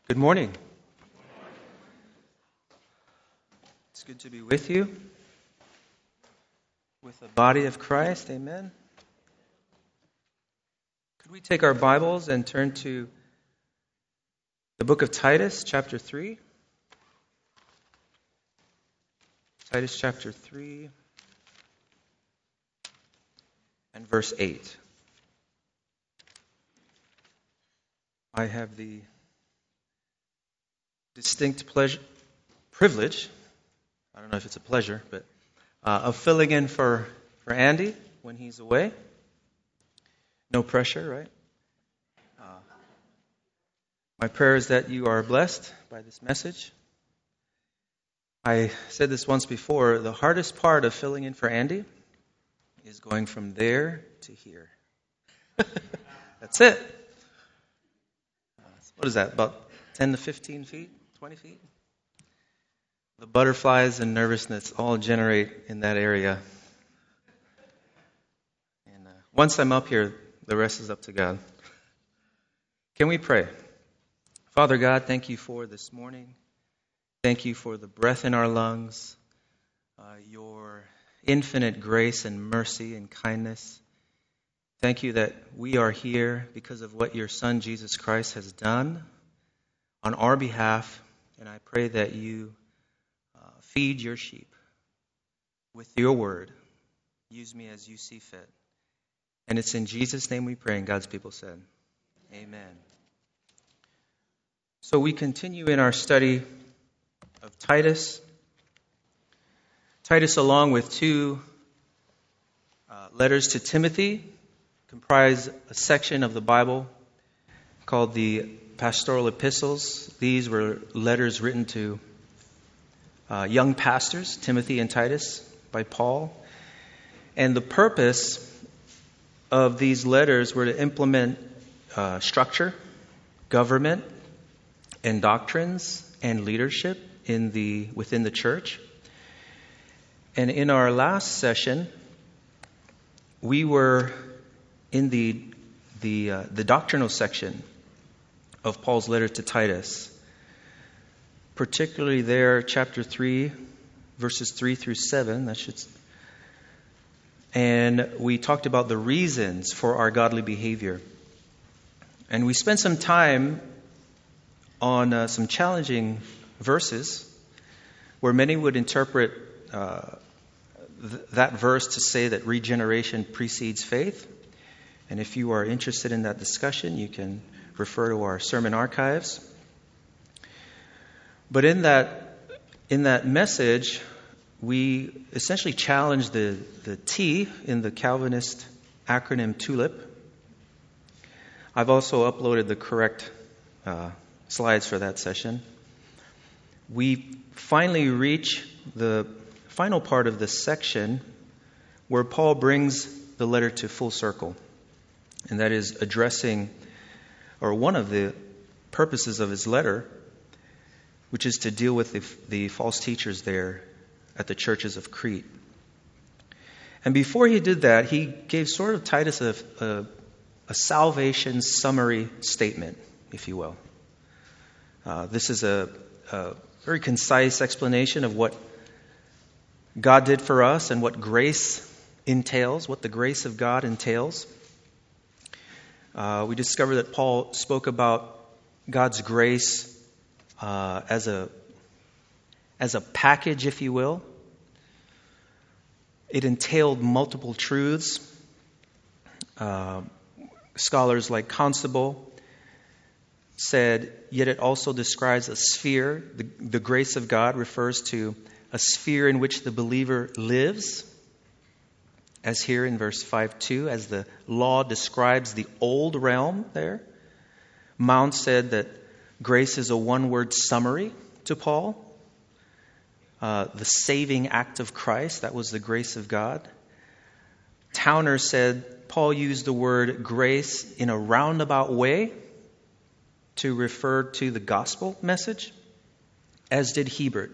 Good morning. It's good to be with you, with the body of Christ. Amen. Could we take our Bibles and turn to the book of Titus, chapter 3? Titus chapter 3 and verse 8. I have the distinct privilege, I don't know if it's a pleasure, but of filling in for Andy when he's away. No pressure, right? My prayer is that you are blessed by this message. I said this once before, the hardest part of filling in for Andy is going from there to here. That's it. What is that, about 10 to 15 feet? 20 feet? The butterflies and nervousness all generate in that area. And once I'm up here, the rest is up to God. Can we pray? Father God, thank you for this morning. Thank you for the breath in our lungs, your infinite grace and mercy and kindness. Thank you that we are here because of what your Son, Jesus Christ, has done on our behalf. And I pray that you feed your sheep with your word. Use me as you see fit. And it's in Jesus' name we pray, and God's people said, amen. So we continue in our study of Titus. Titus, along with two letters to Timothy, comprise a section of the Bible called the Pastoral Epistles. These were letters written to young pastors, Timothy and Titus, by Paul. And the purpose of these letters were to implement structure, government, and doctrines and leadership within the church. And in our last session, we were in the doctrinal section of Paul's letter to Titus, particularly there, chapter 3, verses 3 through 7. And we talked about the reasons for our godly behavior. And we spent some time on some challenging verses where many would interpret that verse to say that regeneration precedes faith. And if you are interested in that discussion, you can refer to our sermon archives. But in that message, we essentially challenged the T in the Calvinist acronym TULIP. I've also uploaded the correct slides for that session. We finally reach the final part of this section where Paul brings the letter to full circle. And that is addressing, or one of the purposes of his letter, which is to deal with the false teachers there at the churches of Crete. And before he did that, he gave sort of Titus a salvation summary statement, if you will. This is a very concise explanation of what God did for us and what grace entails, what the grace of God entails. We discovered that Paul spoke about God's grace as a package, if you will. It entailed multiple truths. Scholars like Constable said, yet it also describes a sphere. The grace of God refers to a sphere in which the believer lives, as here in verse 5:2, as the law describes the old realm there. Mount said that grace is a one-word summary to Paul. The saving act of Christ, that was the grace of God. Towner said Paul used the word grace in a roundabout way to refer to the gospel message, as did Hebert.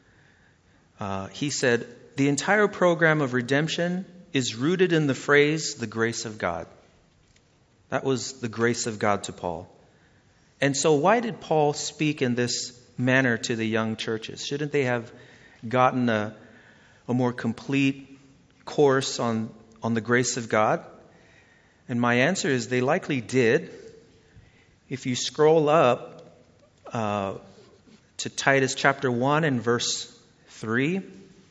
He said, the entire program of redemption is rooted in the phrase, the grace of God. That was the grace of God to Paul. And so why did Paul speak in this manner to the young churches? Shouldn't they have gotten a more complete course on the grace of God? And my answer is they likely did. If you scroll up to Titus chapter 1 and verse 3,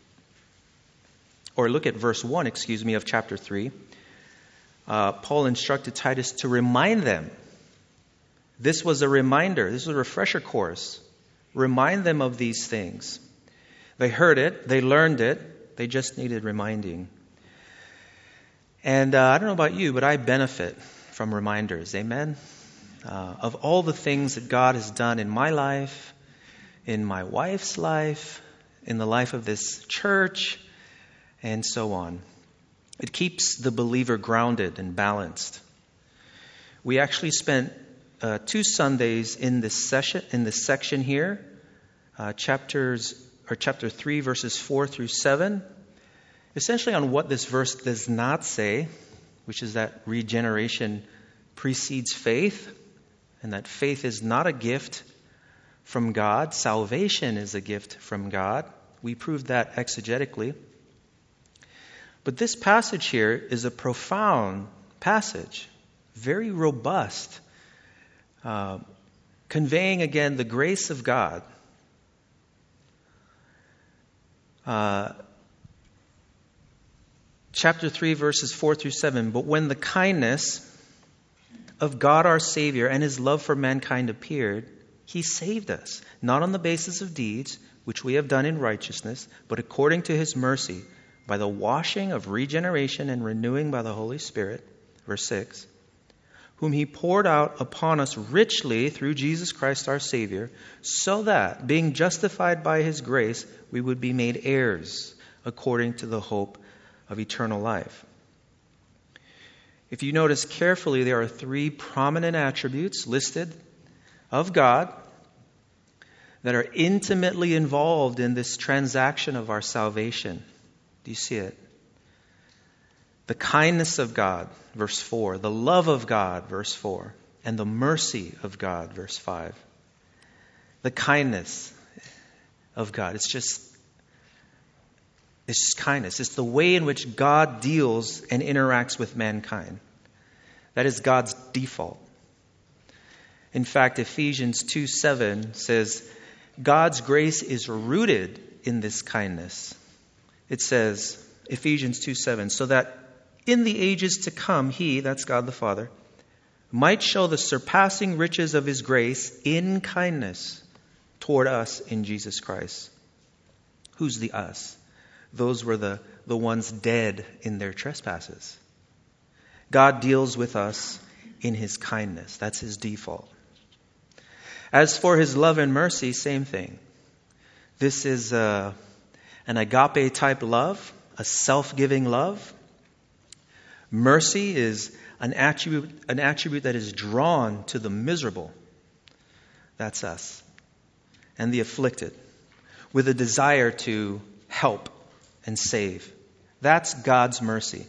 or look at verse 1, of chapter 3, Paul instructed Titus to remind them. This was a reminder. This was a refresher course. Remind them of these things. They heard it. They learned it. They just needed reminding. And I don't know about you, but I benefit from reminders. Amen? Of all the things that God has done in my life, in my wife's life, in the life of this church, and so on. It keeps the believer grounded and balanced. We actually spent 2 Sundays in this section here, chapter 3, verses 4 through 7, essentially on what this verse does not say, which is that regeneration precedes faith, and that faith is not a gift from God. Salvation is a gift from God. We proved that exegetically. But this passage here is a profound passage, very robust, conveying again the grace of God. Chapter 3, verses 4 through 7. But when the kindness of God our Savior and His love for mankind appeared, He saved us, not on the basis of deeds, which we have done in righteousness, but according to His mercy, by the washing of regeneration and renewing by the Holy Spirit. Verse 6. Whom He poured out upon us richly through Jesus Christ our Savior, so that, being justified by His grace, we would be made heirs according to the hope of eternal life. If you notice carefully, there are 3 prominent attributes listed of God that are intimately involved in this transaction of our salvation. Do you see it? The kindness of God, verse 4. The love of God, verse 4. And the mercy of God, verse 5. The kindness of God. It's just kindness. It's the way in which God deals and interacts with mankind. That is God's default. In fact, Ephesians 2:7 says, God's grace is rooted in this kindness. It says, Ephesians 2:7, so that in the ages to come, He, that's God the Father, might show the surpassing riches of His grace in kindness toward us in Jesus Christ. Who's the us? Those were the ones dead in their trespasses. God deals with us in His kindness. That's His default. As for His love and mercy, same thing. This is an agape type love, a self-giving love. Mercy is an attribute that is drawn to the miserable. That's us. And the afflicted, with a desire to help and save. That's God's mercy.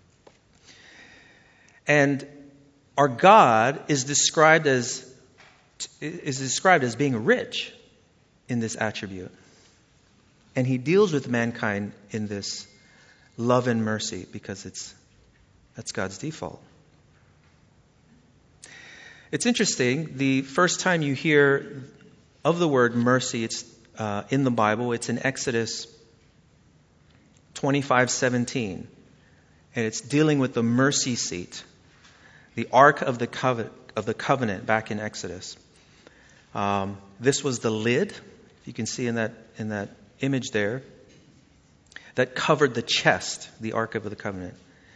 And our God is described as being rich in this attribute. And He deals with mankind in this love and mercy because that's God's default. It's interesting, the first time you hear of the word mercy, it's in the Bible, it's in Exodus 25:17. And it's dealing with the mercy seat, the Ark of the Covenant back in Exodus. This was the lid, you can see in that image there, that covered the chest, the Ark of the Covenant.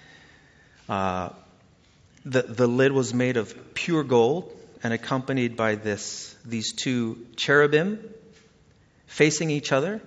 The lid was made of pure gold and accompanied by these 2 cherubim facing each other,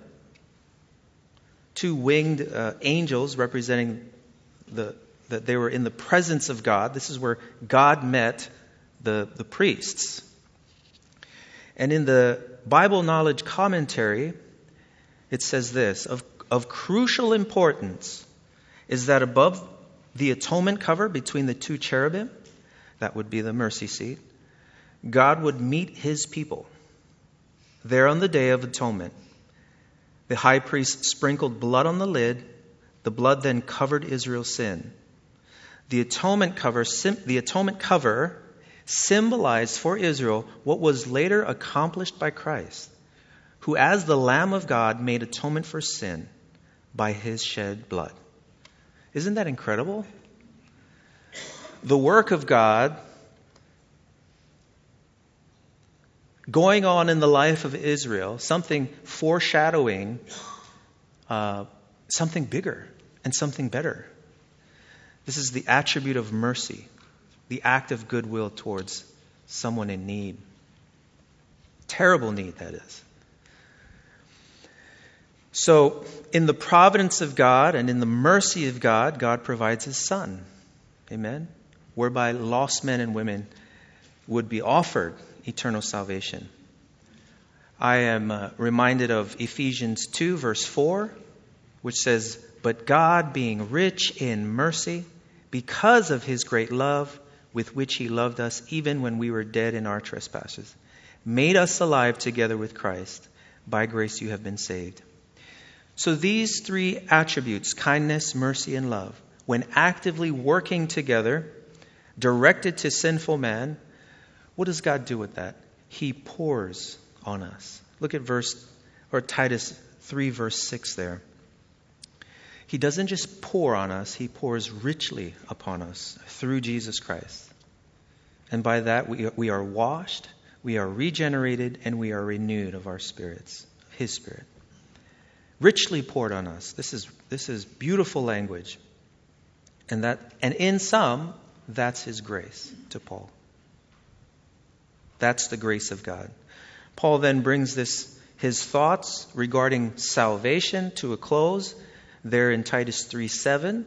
2 winged angels representing that they were in the presence of God. This is where God met the priests. And in the Bible Knowledge Commentary, it says this, of crucial importance is that above the atonement cover between the 2 cherubim, that would be the mercy seat, God would meet his people there on the Day of Atonement. The high priest sprinkled blood on the lid. The blood then covered Israel's sin. The atonement cover symbolized for Israel what was later accomplished by Christ, who as the Lamb of God made atonement for sin by his shed blood. Isn't that incredible? The work of God going on in the life of Israel, something foreshadowing something bigger and something better. This is the attribute of mercy, the act of goodwill towards someone in need. Terrible need, that is. So, in the providence of God and in the mercy of God, God provides his Son. Amen? Whereby lost men and women would be offered eternal salvation. I am reminded of Ephesians 2, verse 4, which says, "But God, being rich in mercy, because of his great love with which he loved us, even when we were dead in our trespasses, made us alive together with Christ. By grace you have been saved." So these three attributes, kindness, mercy, and love, when actively working together, directed to sinful man, what does God do with that? He pours on us. Look at Titus 3, verse 6 there. He doesn't just pour on us, he pours richly upon us through Jesus Christ. And by that we are washed, we are regenerated, and we are renewed of our spirits, his Spirit. Richly poured on us. This is beautiful language. And in some, that's his grace to Paul. That's the grace of God. Paul then brings his thoughts regarding salvation to a close there in Titus 3:7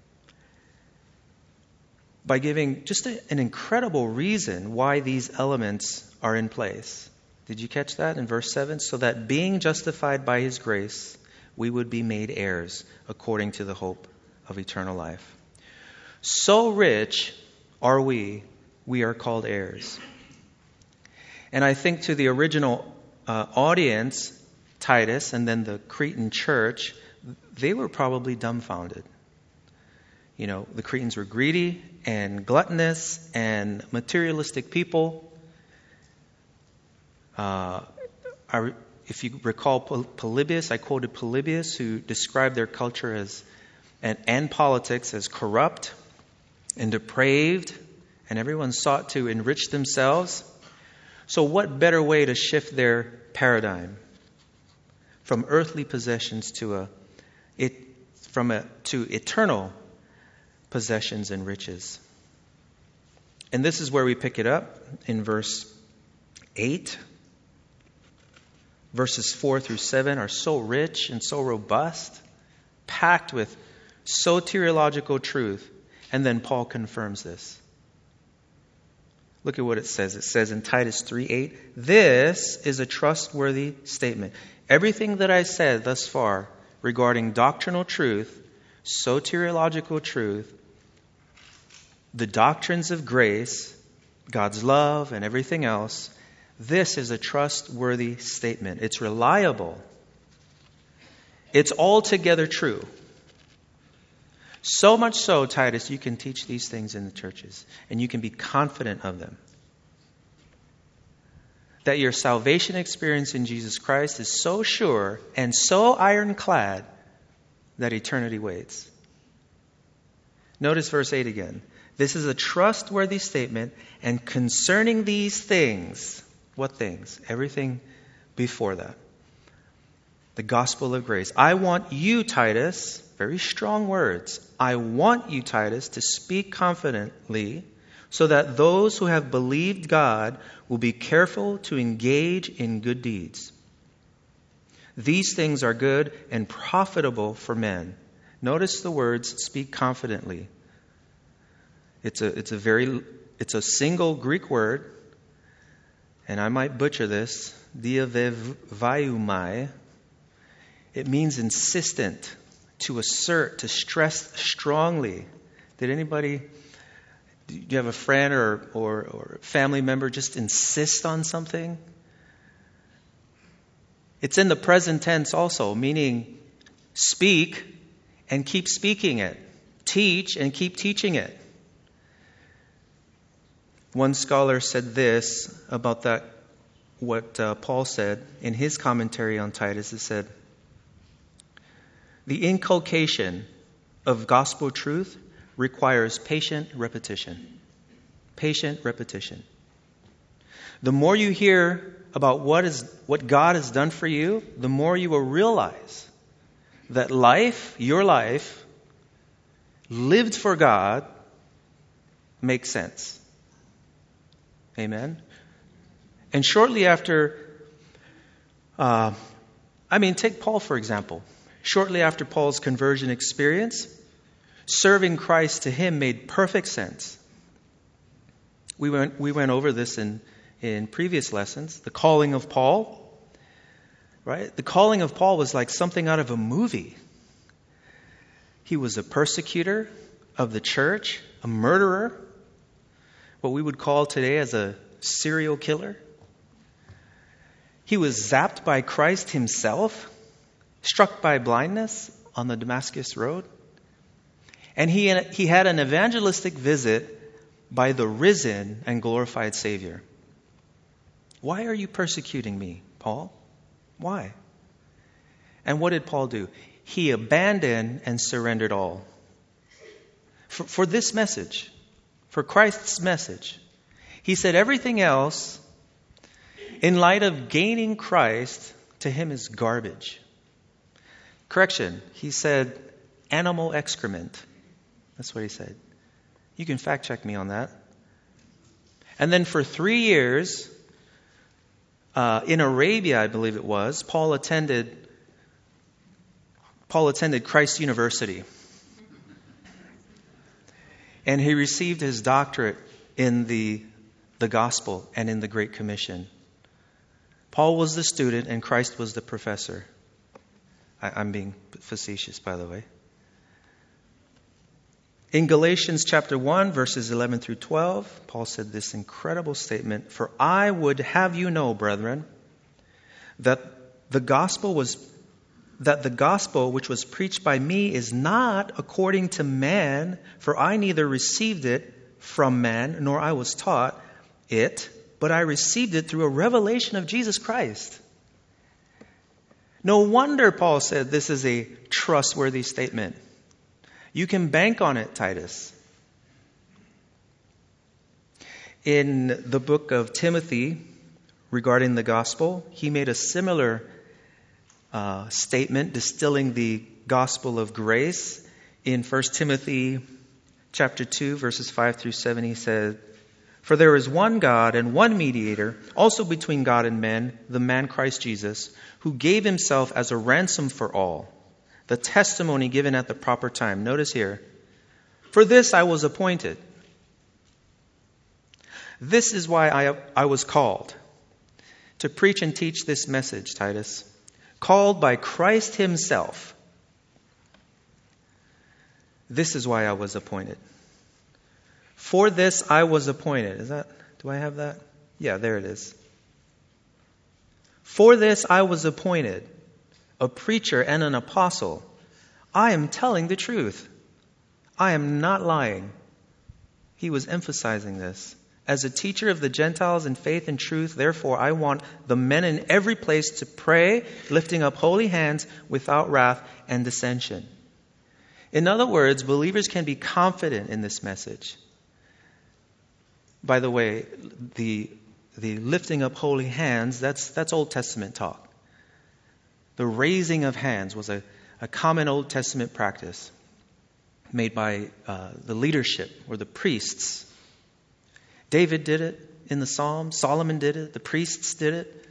by giving just an incredible reason why these elements are in place. Did you catch that in verse 7? So that being justified by his grace, we would be made heirs according to the hope of eternal life. So rich are we are called heirs. And I think to the original audience, Titus, and then the Cretan church, they were probably dumbfounded. You know, the Cretans were greedy and gluttonous and materialistic people. If you recall Polybius, I quoted Polybius, who described their culture and politics as corrupt and depraved, and everyone sought to enrich themselves. So what better way to shift their paradigm from earthly possessions to eternal possessions and riches? And this is where we pick it up in verse 8. Verses 4 through 7 are so rich and so robust, packed with soteriological truth. And then Paul confirms this. Look at what it says. It says in Titus 3:8, "This is a trustworthy statement. Everything that I said thus far regarding doctrinal truth, soteriological truth, the doctrines of grace, God's love, and everything else, this is a trustworthy statement. It's reliable. It's altogether true. So much so, Titus, you can teach these things in the churches, and you can be confident of them. That your salvation experience in Jesus Christ is so sure and so ironclad that eternity waits." Notice verse 8 again. "This is a trustworthy statement, and concerning these things," what things? Everything before that. The gospel of grace. "I want you, Titus," very strong words, "I want you, Titus, to speak confidently so that those who have believed God will be careful to engage in good deeds. These things are good and profitable for men." Notice the words, speak confidently. It's a single Greek word, and I might butcher this, diavevaiumai. It means insistent, to assert, to stress strongly. Did Do you have a friend or family member just insist on something? It's in the present tense also, meaning speak and keep speaking it. Teach and keep teaching it. One scholar said this about that, what Paul said in his commentary on Titus. He said, the inculcation of gospel truth requires patient repetition. Patient repetition. The more you hear about what God has done for you, the more you will realize that your life, lived for God, makes sense. Amen? And shortly after, take Paul for example. Shortly after Paul's conversion experience, serving Christ to him made perfect sense. We went over this in previous lessons. The calling of Paul, right? The calling of Paul was like something out of a movie. He was a persecutor of the church, a murderer, what we would call today as a serial killer. He was zapped by Christ himself, struck by blindness on the Damascus Road. And he had an evangelistic visit by the risen and glorified Savior. Why are you persecuting me, Paul? Why? And what did Paul do? He abandoned and surrendered all. For this message, for Christ's message. He said everything else, in light of gaining Christ, to him is garbage. Correction, he said animal excrement. That's what he said. You can fact check me on that. And then for 3 years, in Arabia, I believe it was, Paul attended Christ University. And he received his doctorate in the gospel and in the Great Commission. Paul was the student and Christ was the professor. I'm being facetious, by the way. In Galatians chapter 1, verses 11 through 12, Paul said this incredible statement, "For I would have you know, brethren, that the gospel which was preached by me is not according to man, for I neither received it from man, nor I was taught it, but I received it through a revelation of Jesus Christ." No wonder Paul said this is a trustworthy statement. You can bank on it, Titus. In the book of Timothy, regarding the gospel, he made a similar statement, distilling the gospel of grace. In 1 Timothy chapter 2, verses 5 through 7, he said, "For there is one God and one mediator, also between God and men, the man Christ Jesus, who gave himself as a ransom for all, the testimony given at the proper time." Notice here, "For this I was appointed. This is why I was called, to preach and teach this message," Titus. Called by Christ himself. This is why I was appointed. For this I was appointed. Do I have that? Yeah, there it is. For this I was appointed, a preacher and an apostle. I am telling the truth. I am not lying. He was emphasizing this. As a teacher of the Gentiles in faith and truth, therefore I want the men in every place to pray, lifting up holy hands without wrath and dissension. In other words, believers can be confident in this message. By the way, the lifting up holy hands, that's Old Testament talk. The raising of hands was a common Old Testament practice made by the leadership or the priests. David did it in the Psalms. Solomon did it. The priests did it.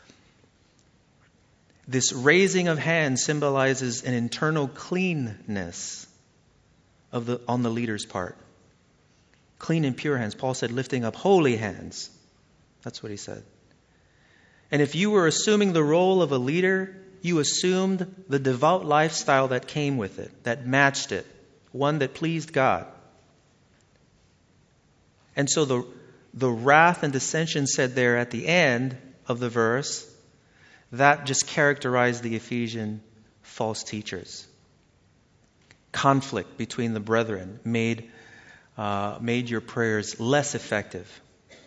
This raising of hands symbolizes an internal cleanness on the leader's part. Clean and pure hands. Paul said lifting up holy hands. That's what he said. And if you were assuming the role of a leader, you assumed the devout lifestyle that came with it, that matched it, one that pleased God. And so the wrath and dissension said there at the end of the verse, that just characterized the Ephesian false teachers. Conflict between the brethren made your prayers less effective.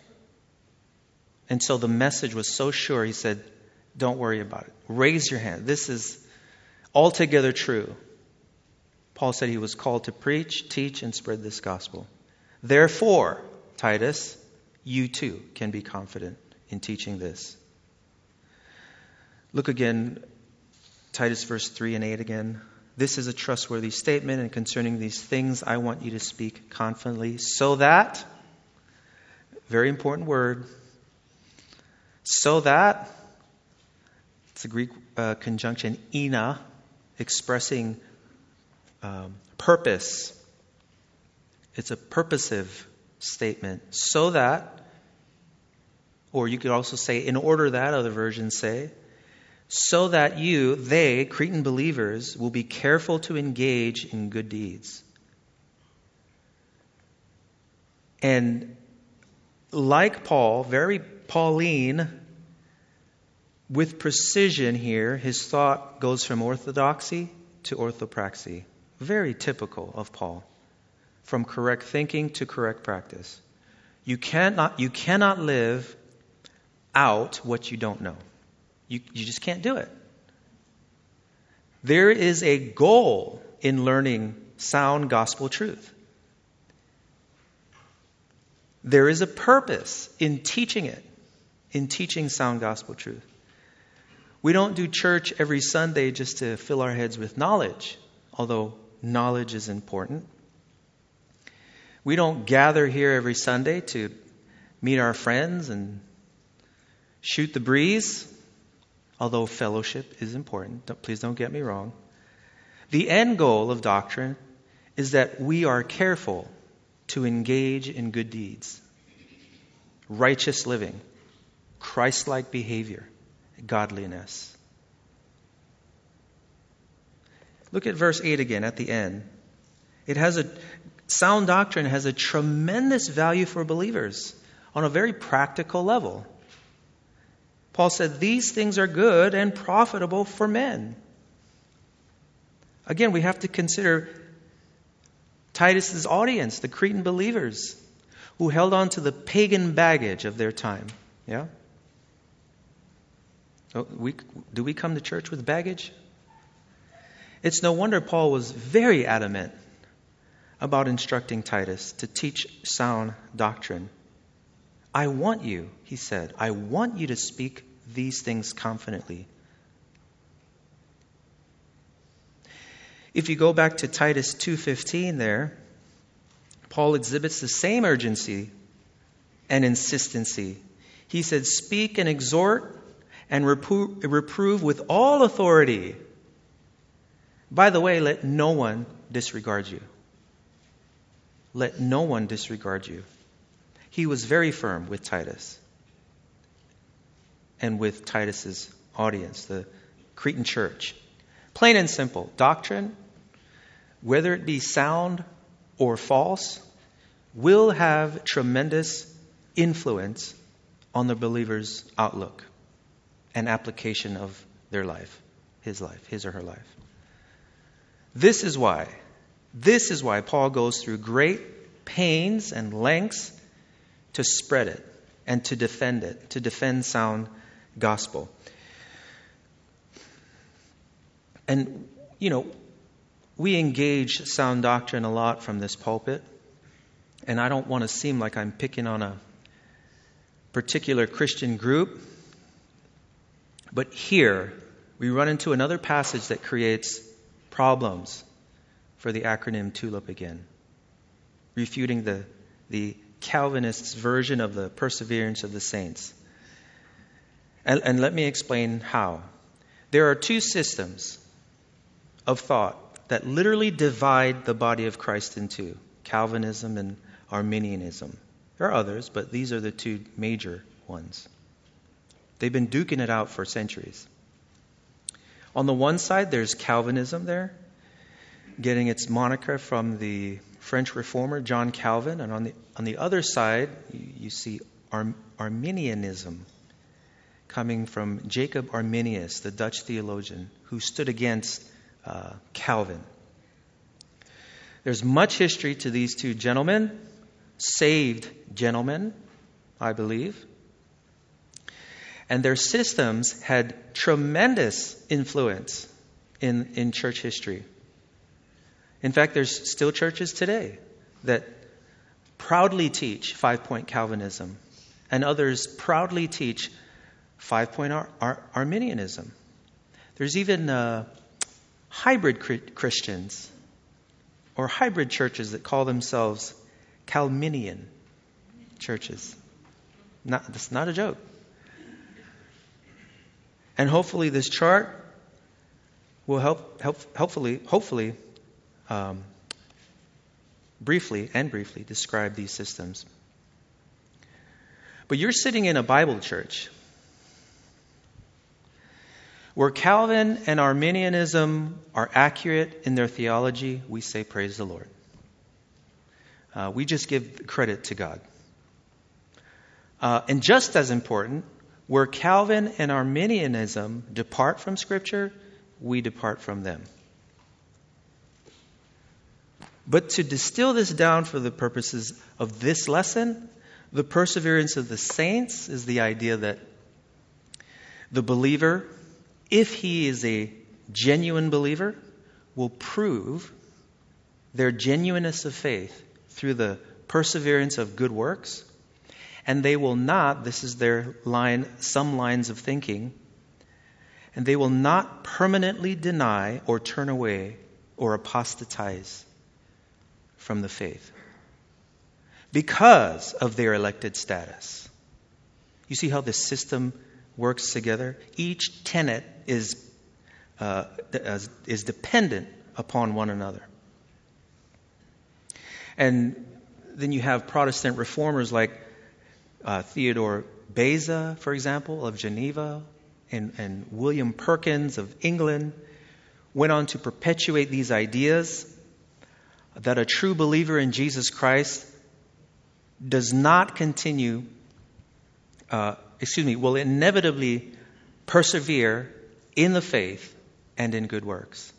And so the message was so sure, he said, don't worry about it. Raise your hand. This is altogether true. Paul said he was called to preach, teach, and spread this gospel. Therefore, Titus, you too can be confident in teaching this. Look again, Titus verse 3 and 8 again. This is a trustworthy statement, and concerning these things I want you to speak confidently, so that, very important word, so that, it's a Greek conjunction, ina, expressing purpose. It's a purposive statement. So that, or you could also say, in order that, other versions say, so that they, Cretan believers, will be careful to engage in good deeds. And like Paul, very Pauline, with precision here, his thought goes from orthodoxy to orthopraxy. Very typical of Paul. From correct thinking to correct practice. You cannot live out what you don't know. You just can't do it. There is a goal in learning sound gospel truth. There is a purpose in teaching it, in teaching sound gospel truth. We don't do church every Sunday just to fill our heads with knowledge, although knowledge is important. We don't gather here every Sunday to meet our friends and shoot the breeze, although fellowship is important. Please don't get me wrong. The end goal of doctrine is that we are careful to engage in good deeds, righteous living, Christ-like behavior, godliness. Look at verse 8 again at the end. Sound doctrine has a tremendous value for believers on a very practical level. Paul said, these things are good and profitable for men. Again, we have to consider Titus's audience, the Cretan believers, who held on to the pagan baggage of their time. Yeah? Do we come to church with baggage? It's no wonder Paul was very adamant about instructing Titus to teach sound doctrine. I want you, he said, I want you to speak these things confidently. If you go back to Titus 2:15 there, Paul exhibits the same urgency and insistency. He said, speak and exhort and reprove with all authority. By the way, let no one disregard you. Let no one disregard you. He was very firm with Titus and with Titus's audience, the Cretan church. Plain and simple. Doctrine, whether it be sound or false, will have tremendous influence on the believer's outlook and application of their life, his or her life. This is why Paul goes through great pains and lengths to spread it and to defend sound gospel. And, we engage sound doctrine a lot from this pulpit, and I don't want to seem like I'm picking on a particular Christian group, but here we run into another passage that creates problems for the acronym TULIP again, refuting the Calvinists' version of the perseverance of the saints. And let me explain how. There are two systems of thought that literally divide the body of Christ in two, Calvinism and Arminianism. There are others, but these are the two major ones. They've been duking it out for centuries. On the one side, there's Calvinism there, getting its moniker from the French reformer John Calvin, and on the other side you see Arminianism, coming from Jacob Arminius, the Dutch theologian, who stood against Calvin. There's much history to these two gentlemen, saved gentlemen, I believe. And their systems had tremendous influence in church history. In fact, there's still churches today that proudly teach 5-point Calvinism, and others proudly teach 5-point Arminianism. There's even hybrid Christians or hybrid churches that call themselves Calminian churches. That's not a joke. And hopefully this chart will hopefully briefly describe these systems. But you're sitting in a Bible church where Calvin and Arminianism are accurate in their theology. We say praise the Lord. We just give credit to God. And just as important, where Calvin and Arminianism depart from Scripture, we depart from them. But to distill this down for the purposes of this lesson, the perseverance of the saints is the idea that the believer, if he is a genuine believer, will prove their genuineness of faith through the perseverance of good works. And they will not, this is their line, some lines of thinking, and they will not permanently deny or turn away or apostatize from the faith because of their elected status. You see how this system works together? Each tenet is dependent upon one another. And then you have Protestant reformers like Theodore Beza, for example, of Geneva, and William Perkins of England, went on to perpetuate these ideas that a true believer in Jesus Christ does not continue, will inevitably persevere in the faith and in good works.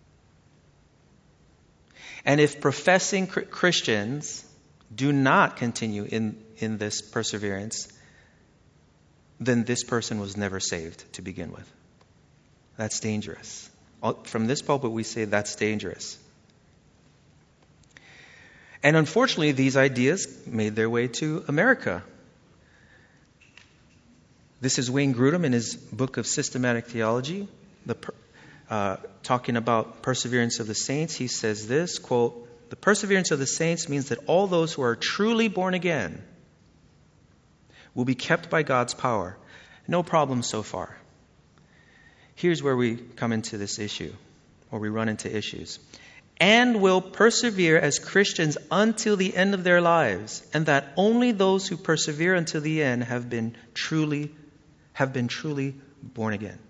And if professing Christians do not continue in this perseverance, then this person was never saved to begin with. That's dangerous. From this pulpit, we say that's dangerous. And unfortunately, these ideas made their way to America. This is Wayne Grudem in his book of Systematic Theology, talking about perseverance of the saints. He says this, quote, "The perseverance of the saints means that all those who are truly born again will be kept by God's power. No problem so far." Here's where we come into this issue, or we run into issues. "And will persevere as Christians until the end of their lives, and that only those who persevere until the end have been truly born again."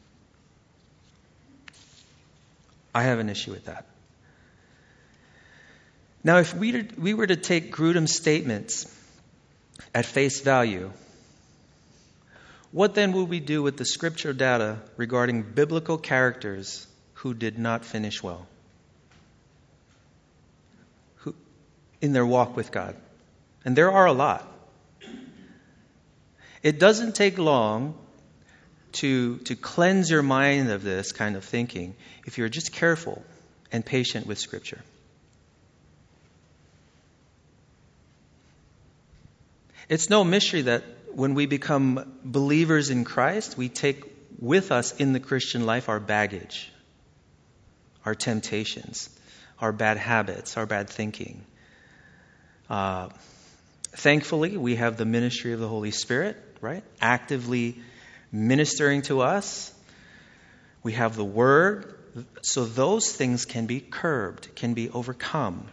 I have an issue with that. Now, if we were to take Grudem's statements at face value, what then would we do with the scripture data regarding biblical characters who did not finish well in their walk with God? And there are a lot. It doesn't take long to cleanse your mind of this kind of thinking if you're just careful and patient with Scripture. It's no mystery that when we become believers in Christ, we take with us in the Christian life our baggage, our temptations, our bad habits, our bad thinking. Thankfully, we have the ministry of the Holy Spirit, right? Actively ministering to us. We have the Word. So those things can be curbed, can be overcome.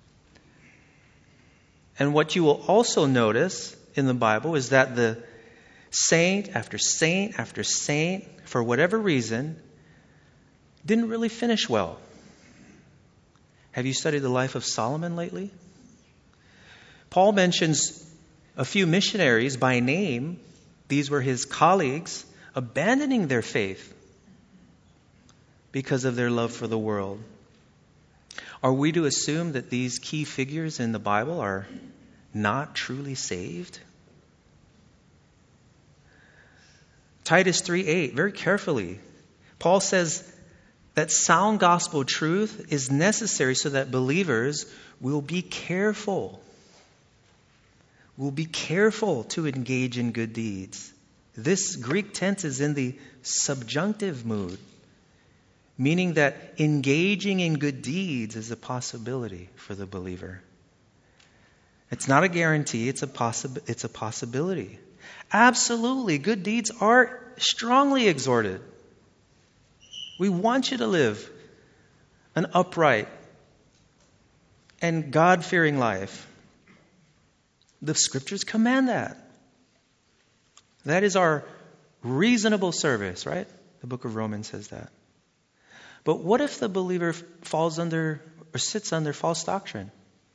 And what you will also notice in the Bible is that the saint after saint after saint, for whatever reason, didn't really finish well. Have you studied the life of Solomon lately? Paul mentions a few missionaries by name. These were his colleagues, abandoning their faith because of their love for the world. Are we to assume that these key figures in the Bible are not truly saved? Titus 3:8, very carefully, Paul says that sound gospel truth is necessary so that believers will be careful. Will be careful to engage in good deeds. This Greek tense is in the subjunctive mood, meaning that engaging in good deeds is a possibility for the believer. It's not a guarantee, it's a possibility. Absolutely, good deeds are strongly exhorted. We want you to live an upright and God-fearing life. The Scriptures command that. That is our reasonable service, right? The book of Romans says that. But what if the believer falls under or sits under false doctrine?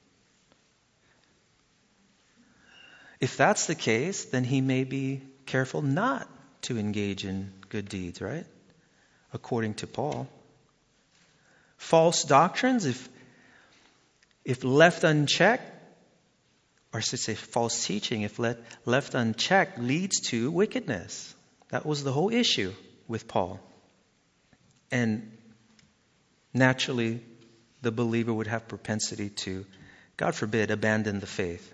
If that's the case, then he may be careful not to engage in good deeds, right? According to Paul. False doctrines, if left unchecked, or I should say false teaching, if left unchecked, leads to wickedness. That was the whole issue with Paul. And naturally, the believer would have propensity to, God forbid, abandon the faith.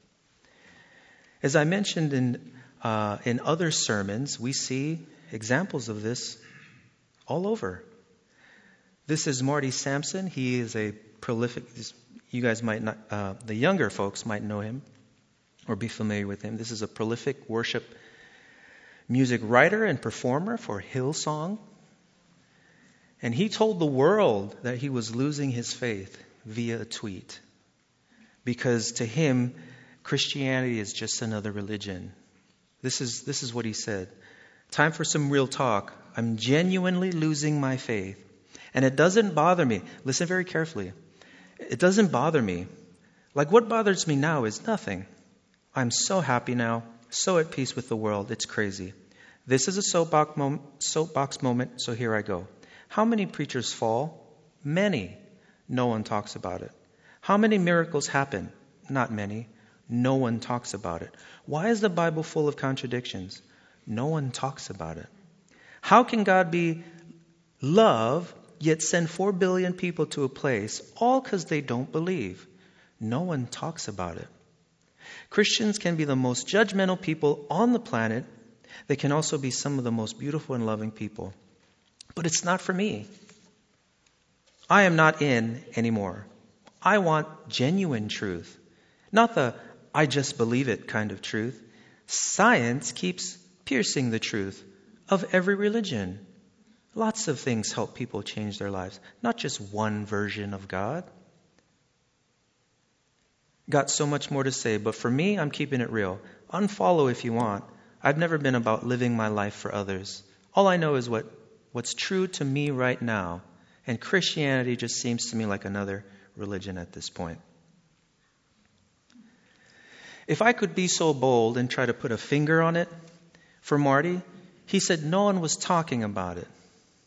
As I mentioned in other sermons, we see examples of this all over. This is Marty Sampson. He is a prolific, you guys might not, the younger folks might know him or be familiar with him. This is a prolific worship music writer and performer for Hillsong. And he told the world that he was losing his faith via a tweet. Because to him, Christianity is just another religion. This is what he said. Time for some real talk. I'm genuinely losing my faith. And it doesn't bother me. Listen very carefully. It doesn't bother me. Like what bothers me now is nothing. I'm so happy now, so at peace with the world. It's crazy. This is a soapbox moment, so here I go. How many preachers fall? Many. No one talks about it. How many miracles happen? Not many. No one talks about it. Why is the Bible full of contradictions? No one talks about it. How can God be love, yet send 4 billion people to a place, all because they don't believe? No one talks about it. Christians can be the most judgmental people on the planet. They can also be some of the most beautiful and loving people. But it's not for me. I am not in anymore. I want genuine truth. Not the I just believe it kind of truth. Science keeps piercing the truth of every religion. Lots of things help people change their lives. Not just one version of God. Got so much more to say, but for me, I'm keeping it real. Unfollow if you want. I've never been about living my life for others. All I know is what's true to me right now. And Christianity just seems to me like another religion at this point. If I could be so bold and try to put a finger on it for Marty, he said no one was talking about it.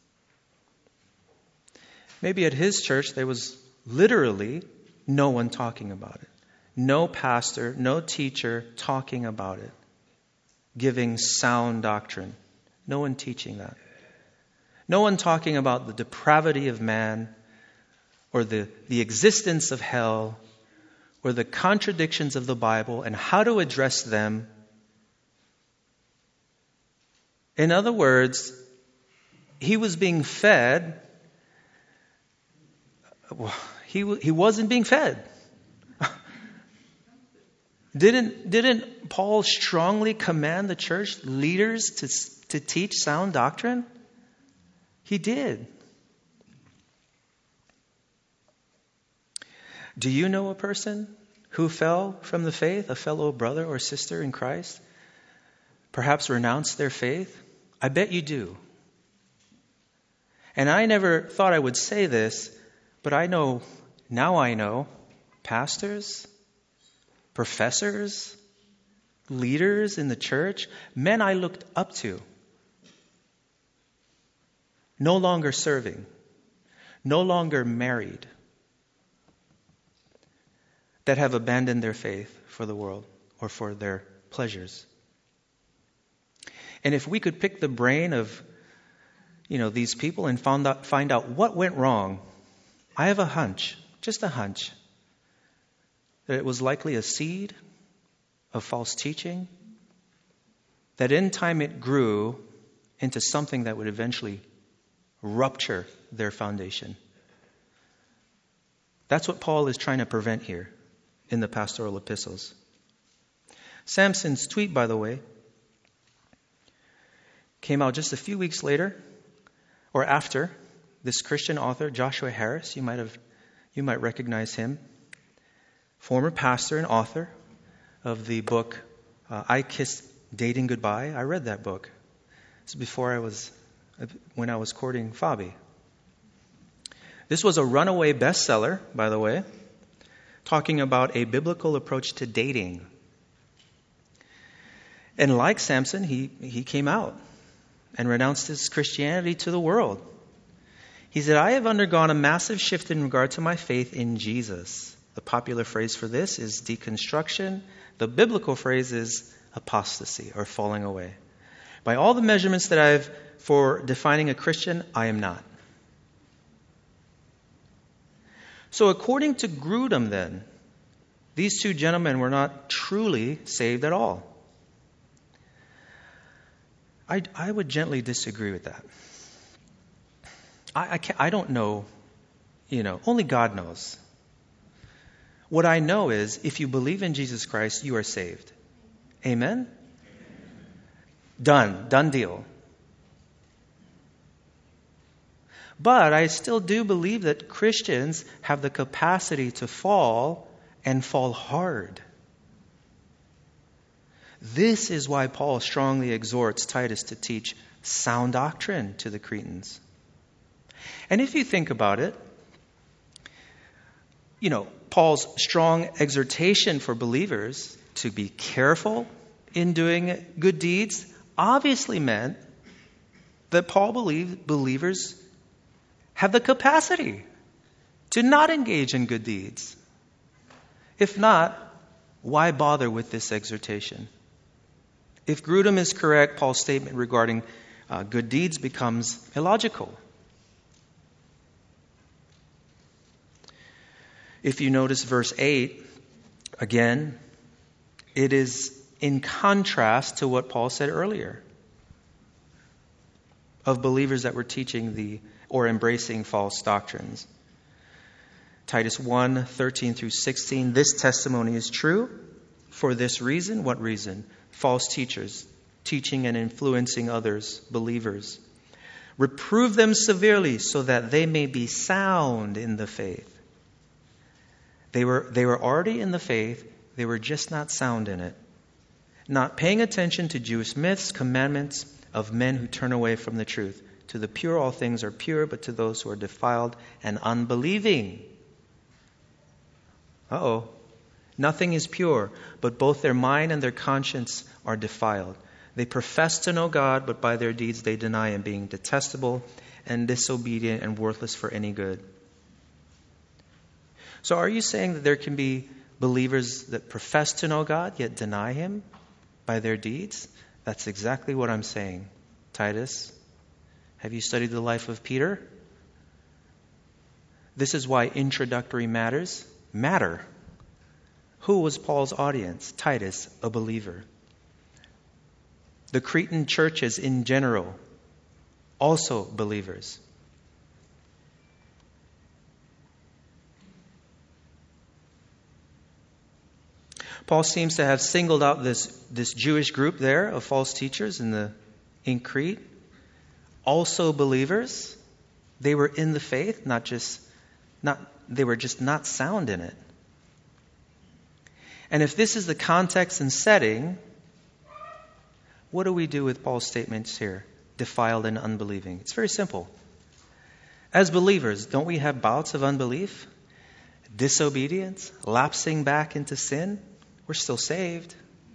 Maybe at his church there was literally no one talking about it. No pastor, no teacher talking about it. Giving sound doctrine. No one teaching that. No one talking about the depravity of man or the existence of hell or the contradictions of the Bible and how to address them. In other words, he was being fed. He wasn't being fed. Didn't Paul strongly command the church leaders to teach sound doctrine? He did. Do you know a person who fell from the faith, a fellow brother or sister in Christ? Perhaps renounced their faith? I bet you do. And I never thought I would say this, but I know Now I know pastors, professors, leaders in the church, men I looked up to, no longer serving, no longer married, that have abandoned their faith for the world or for their pleasures. And if we could pick the brain of, these people and find out what went wrong, I have a hunch, just a hunch, that it was likely a seed of false teaching, that in time it grew into something that would eventually rupture their foundation. That's what Paul is trying to prevent here in the pastoral epistles. Samson's tweet, by the way, came out just a few weeks later, or after. This Christian author, Joshua Harris, you might recognize him, former pastor and author of the book I Kissed Dating Goodbye. I read that book. It's when I was courting Fabi. This was a runaway bestseller, by the way, talking about a biblical approach to dating. And like Samson, he came out and renounced his Christianity to the world. He said, I have undergone a massive shift in regard to my faith in Jesus. The popular phrase for this is deconstruction. The biblical phrase is apostasy, or falling away. By all the measurements that I have for defining a Christian, I am not. So according to Grudem then, these two gentlemen were not truly saved at all. I would gently disagree with that. I don't know, only God knows. What I know is if you believe in Jesus Christ, you are saved. Amen? Done deal. But I still do believe that Christians have the capacity to fall and fall hard. This is why Paul strongly exhorts Titus to teach sound doctrine to the Cretans. And if you think about it, Paul's strong exhortation for believers to be careful in doing good deeds obviously meant that Paul believed believers have the capacity to not engage in good deeds. If not, why bother with this exhortation? If Grudem is correct, Paul's statement regarding good deeds becomes illogical. If you notice verse 8, again, it is in contrast to what Paul said earlier of believers that were teaching or embracing false doctrines. Titus 1, 13 through 16, this testimony is true for this reason. What reason? False teachers, teaching and influencing others, believers. Reprove them severely so that they may be sound in the faith. They were already in the faith, they were just not sound in it. Not paying attention to Jewish myths, commandments of men who turn away from the truth. To the pure all things are pure, but to those who are defiled and unbelieving. Nothing is pure, but both their mind and their conscience are defiled. They profess to know God, but by their deeds they deny Him, being detestable and disobedient and worthless for any good. So are you saying that there can be believers that profess to know God, yet deny Him by their deeds? That's exactly what I'm saying. Titus, have you studied the life of Peter? This is why introductory matters matter. Who was Paul's audience? Titus, a believer. The Cretan churches in general, also believers. Paul seems to have singled out this Jewish group there of false teachers in Crete. Also believers. They were in the faith, they were just not sound in it. And if this is the context and setting, what do we do with Paul's statements here? Defiled and unbelieving. It's very simple. As believers, don't we have bouts of unbelief? disobedience, lapsing back into sin, we're still saved.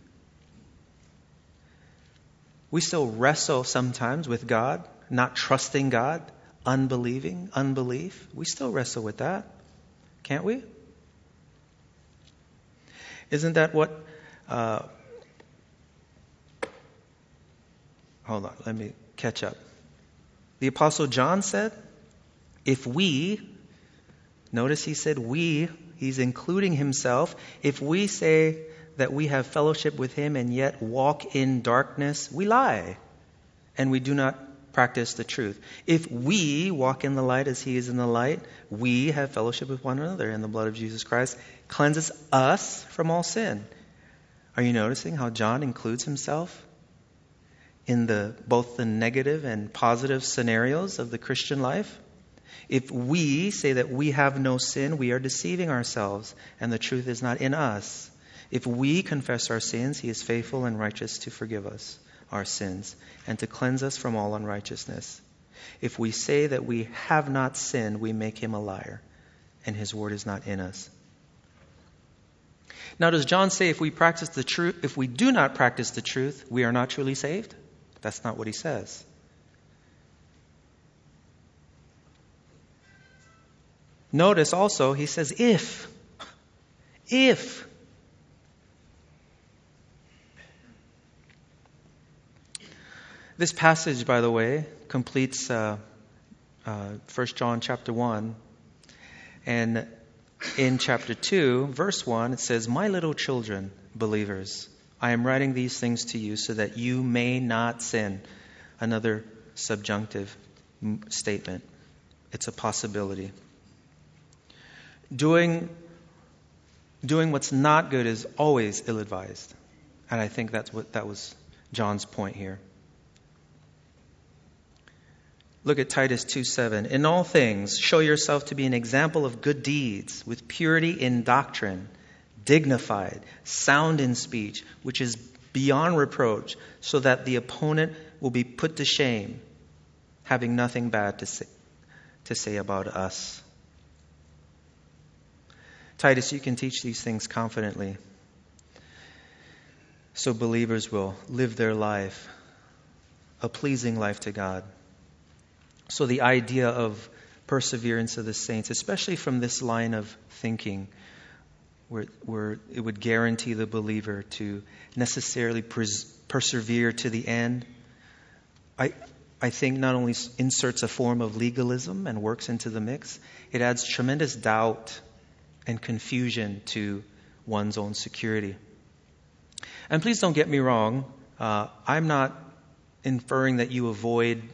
We still wrestle sometimes with God, not trusting God, unbelief. We still wrestle with that, can't we? Isn't that what... hold on, let me catch up. The Apostle John said, if we, notice he said we, he's including himself, if we say that we have fellowship with him and yet walk in darkness, we lie, and we do not practice the truth. If we walk in the light as he is in the light, we have fellowship with one another, and the blood of Jesus Christ cleanses us from all sin. Are you noticing how John includes himself in both the negative and positive scenarios of the Christian life? If we say that we have no sin, we are deceiving ourselves, and the truth is not in us. If we confess our sins, he is faithful and righteous to forgive us our sins and to cleanse us from all unrighteousness. If we say that we have not sinned, we make him a liar, and his word is not in us. Now, does John say if we do not practice the truth, we are not truly saved? That's not what he says. Notice also, he says, if. This passage, by the way, completes 1 John chapter 1. And in chapter 2, verse 1, it says, my little children, believers, I am writing these things to you so that you may not sin. Another subjunctive statement. It's a possibility. Doing what's not good is always ill-advised. And I think that was John's point here. Look at Titus 2:7. In all things, show yourself to be an example of good deeds, with purity in doctrine, dignified, sound in speech, which is beyond reproach, so that the opponent will be put to shame, having nothing bad to say about us. Titus, you can teach these things confidently, so believers will live their life, a pleasing life to God. So the idea of perseverance of the saints, especially from this line of thinking, where it would guarantee the believer to necessarily persevere to the end, I think not only inserts a form of legalism and works into the mix, it adds tremendous doubt and confusion to one's own security. And please don't get me wrong, I'm not inferring that you avoid,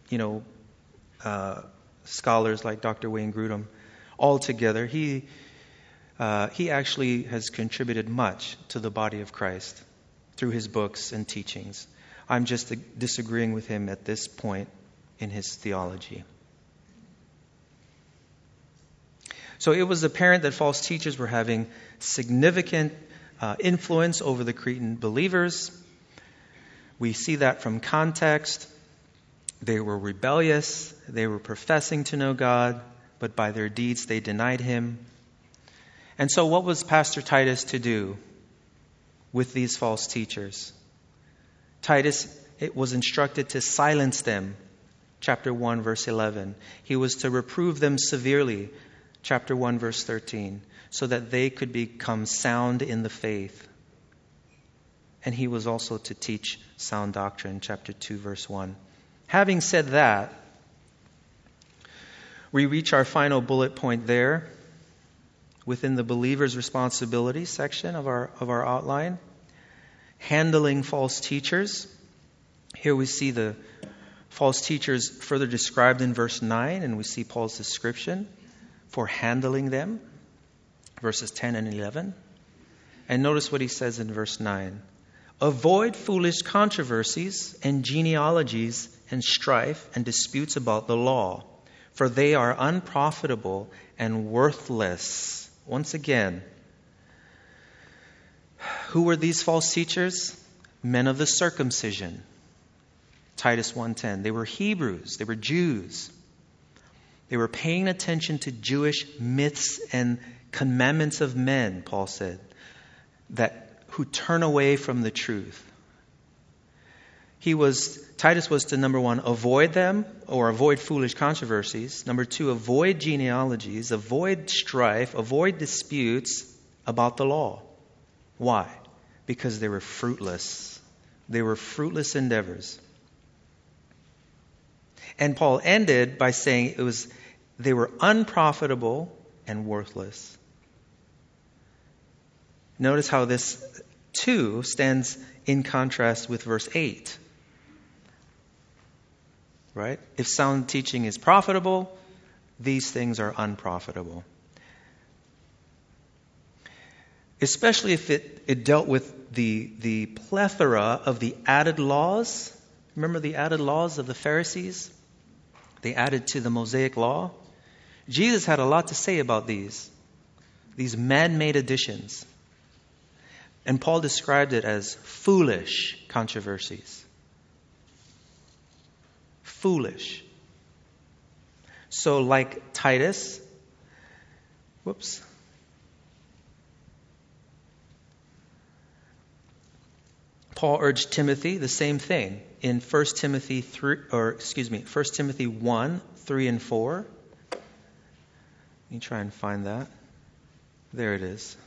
scholars like Dr. Wayne Grudem altogether. He actually has contributed much to the body of Christ through his books and teachings. I'm just disagreeing with him at this point in his theology. So it was apparent that false teachers were having significant influence over the Cretan believers. We see that from context. They were rebellious. They were professing to know God, but by their deeds they denied him. And so what was Pastor Titus to do with these false teachers? Titus was instructed to silence them, chapter 1, verse 11. He was to reprove them severely, chapter 1, verse 13, so that they could become sound in the faith. And he was also to teach sound doctrine, chapter 2, verse 1. Having said that, we reach our final bullet point there within the believer's responsibility section of our outline. Handling false teachers. Here we see the false teachers further described in verse 9, and we see Paul's description for handling them, verses 10 and 11. And notice what he says in verse 9. Avoid foolish controversies and genealogies and strife and disputes about the law, for they are unprofitable and worthless. Once again, who were these false teachers? Men of the circumcision. Titus 1:10. They were Hebrews. They were Jews. They were paying attention to Jewish myths and commandments of men, Paul said, who turn away from the truth. Titus was to, number one, avoid them or avoid foolish controversies. Number two, avoid genealogies, avoid strife, avoid disputes about the law. Why? Because they were fruitless. They were fruitless endeavors. And Paul ended by saying they were unprofitable and worthless. Notice how this too stands in contrast with verse 8. Right? If sound teaching is profitable, these things are unprofitable. Especially if it dealt with the plethora of the added laws. Remember the added laws of the Pharisees? They added to the Mosaic law. Jesus had a lot to say about these man-made additions. And Paul described it as foolish controversies. Foolish. So like Titus, Paul urged Timothy the same thing in 1 Timothy 1, 3 and 4. Let me try and find that. There it is.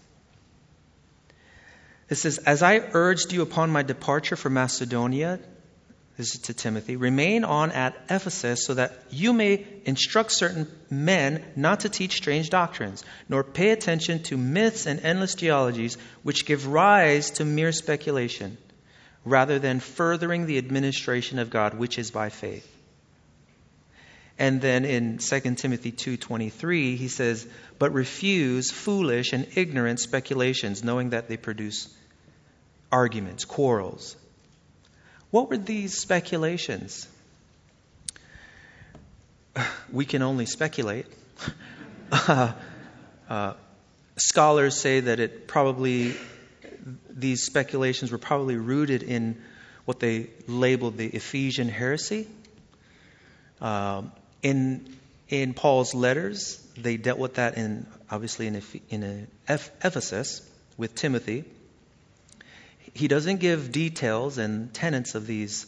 It says, "As I urged you upon my departure from Macedonia," this is to Timothy, "remain on at Ephesus so that you may instruct certain men not to teach strange doctrines, nor pay attention to myths and endless genealogies which give rise to mere speculation, rather than furthering the administration of God, which is by faith." And then in 2 Timothy 2:23, he says, "But refuse foolish and ignorant speculations, knowing that they produce arguments, quarrels." What were these speculations? We can only speculate. Scholars say that these speculations were probably rooted in what they labeled the Ephesian heresy. In Paul's letters, they dealt with that in Ephesus with Timothy. He doesn't give details and tenets of these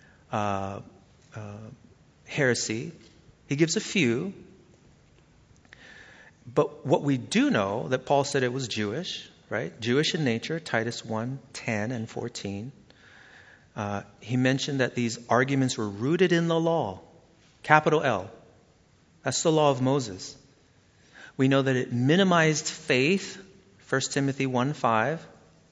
heresy. He gives a few. But what we do know, that Paul said it was Jewish, right? Jewish in nature, Titus 1:10 and 14. He mentioned that these arguments were rooted in the law, capital L. That's the law of Moses. We know that it minimized faith, 1 Timothy 1:5.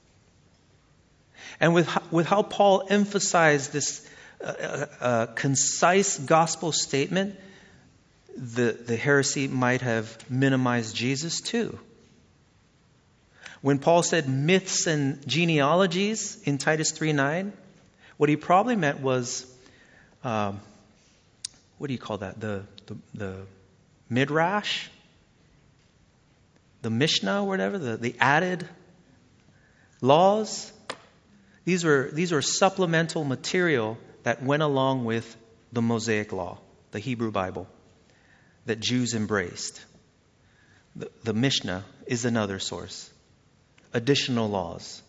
And with how Paul emphasized this concise gospel statement, the heresy might have minimized Jesus too. When Paul said myths and genealogies in Titus 3:9, what he probably meant was, what do you call that? The Midrash? The Mishnah or whatever? The added laws? These were supplemental material that went along with the Mosaic law, the Hebrew Bible, that Jews embraced. The Mishnah is another source. Additional laws.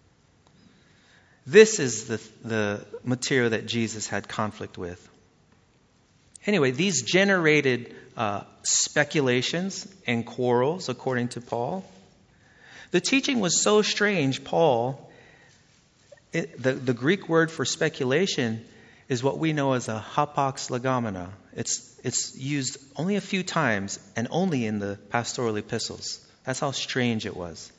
This is the material that Jesus had conflict with. Anyway, these generated speculations and quarrels, according to Paul. The teaching was so strange, the Greek word for speculation is what we know as a hapax legomena. It's used only a few times and only in the pastoral epistles. That's how strange it was.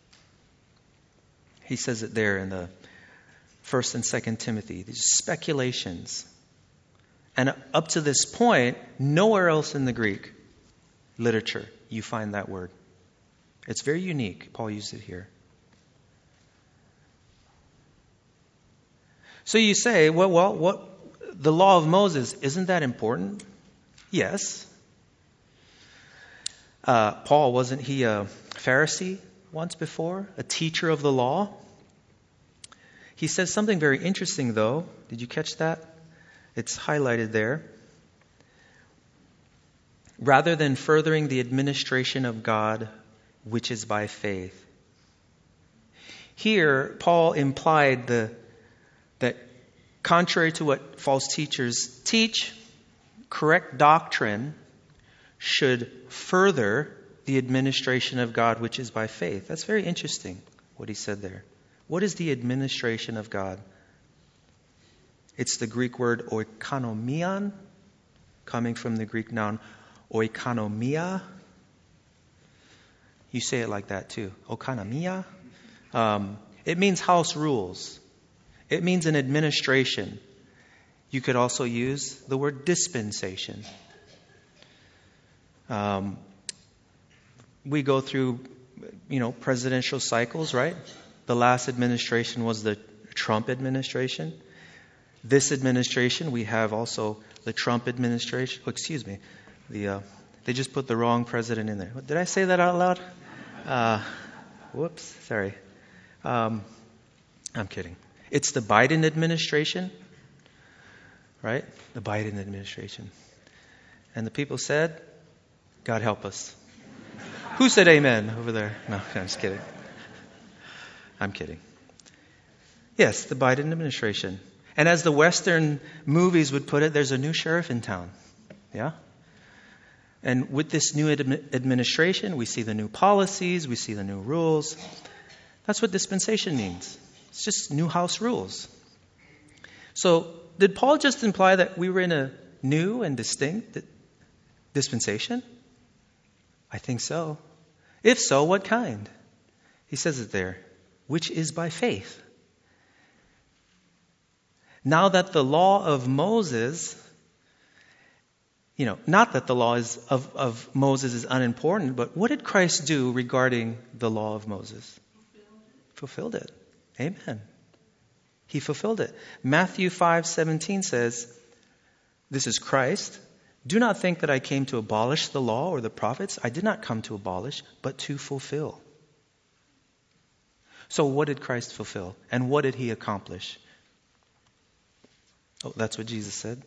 He says it there in the 1 and 2 Timothy. These speculations. And up to this point, nowhere else in the Greek literature you find that word. It's very unique. Paul used it here. So you say, what the law of Moses, isn't that important? Yes. Paul, wasn't he a Pharisee once before? A teacher of the law? He says something very interesting, though. Did you catch that? It's highlighted there. Rather than furthering the administration of God, which is by faith. Here, Paul implied that contrary to what false teachers teach, correct doctrine should further the administration of God, which is by faith. That's very interesting, what he said there. What is the administration of God? It's the Greek word oikonomion, coming from the Greek noun oikonomia. You say it like that too, oikonomia. It means house rules. It means an administration. You could also use the word dispensation. We go through, presidential cycles, right? The last administration was the Trump administration. This administration, we have also the Trump administration. They just put the wrong president in there. Did I say that out loud? Whoops, sorry. I'm kidding. It's the Biden administration, right? The Biden administration. And the people said, God help us. Who said amen over there? No, I'm just kidding. I'm kidding. Yes, the Biden administration. And as the Western movies would put it, there's a new sheriff in town. Yeah? And with this new administration, we see the new policies, we see the new rules. That's what dispensation means. It's just new house rules. So, did Paul just imply that we were in a new and distinct dispensation? I think so. If so, what kind? He says it there, which is by faith. Now that the law of Moses, not that the law of Moses is unimportant, but what did Christ do regarding the law of Moses? Fulfilled it. Amen. He fulfilled it. Matthew 5:17 says, this is Christ. Do not think that I came to abolish the law or the prophets. I did not come to abolish, but to fulfill. So what did Christ fulfill? And what did he accomplish? Oh, that's what Jesus said.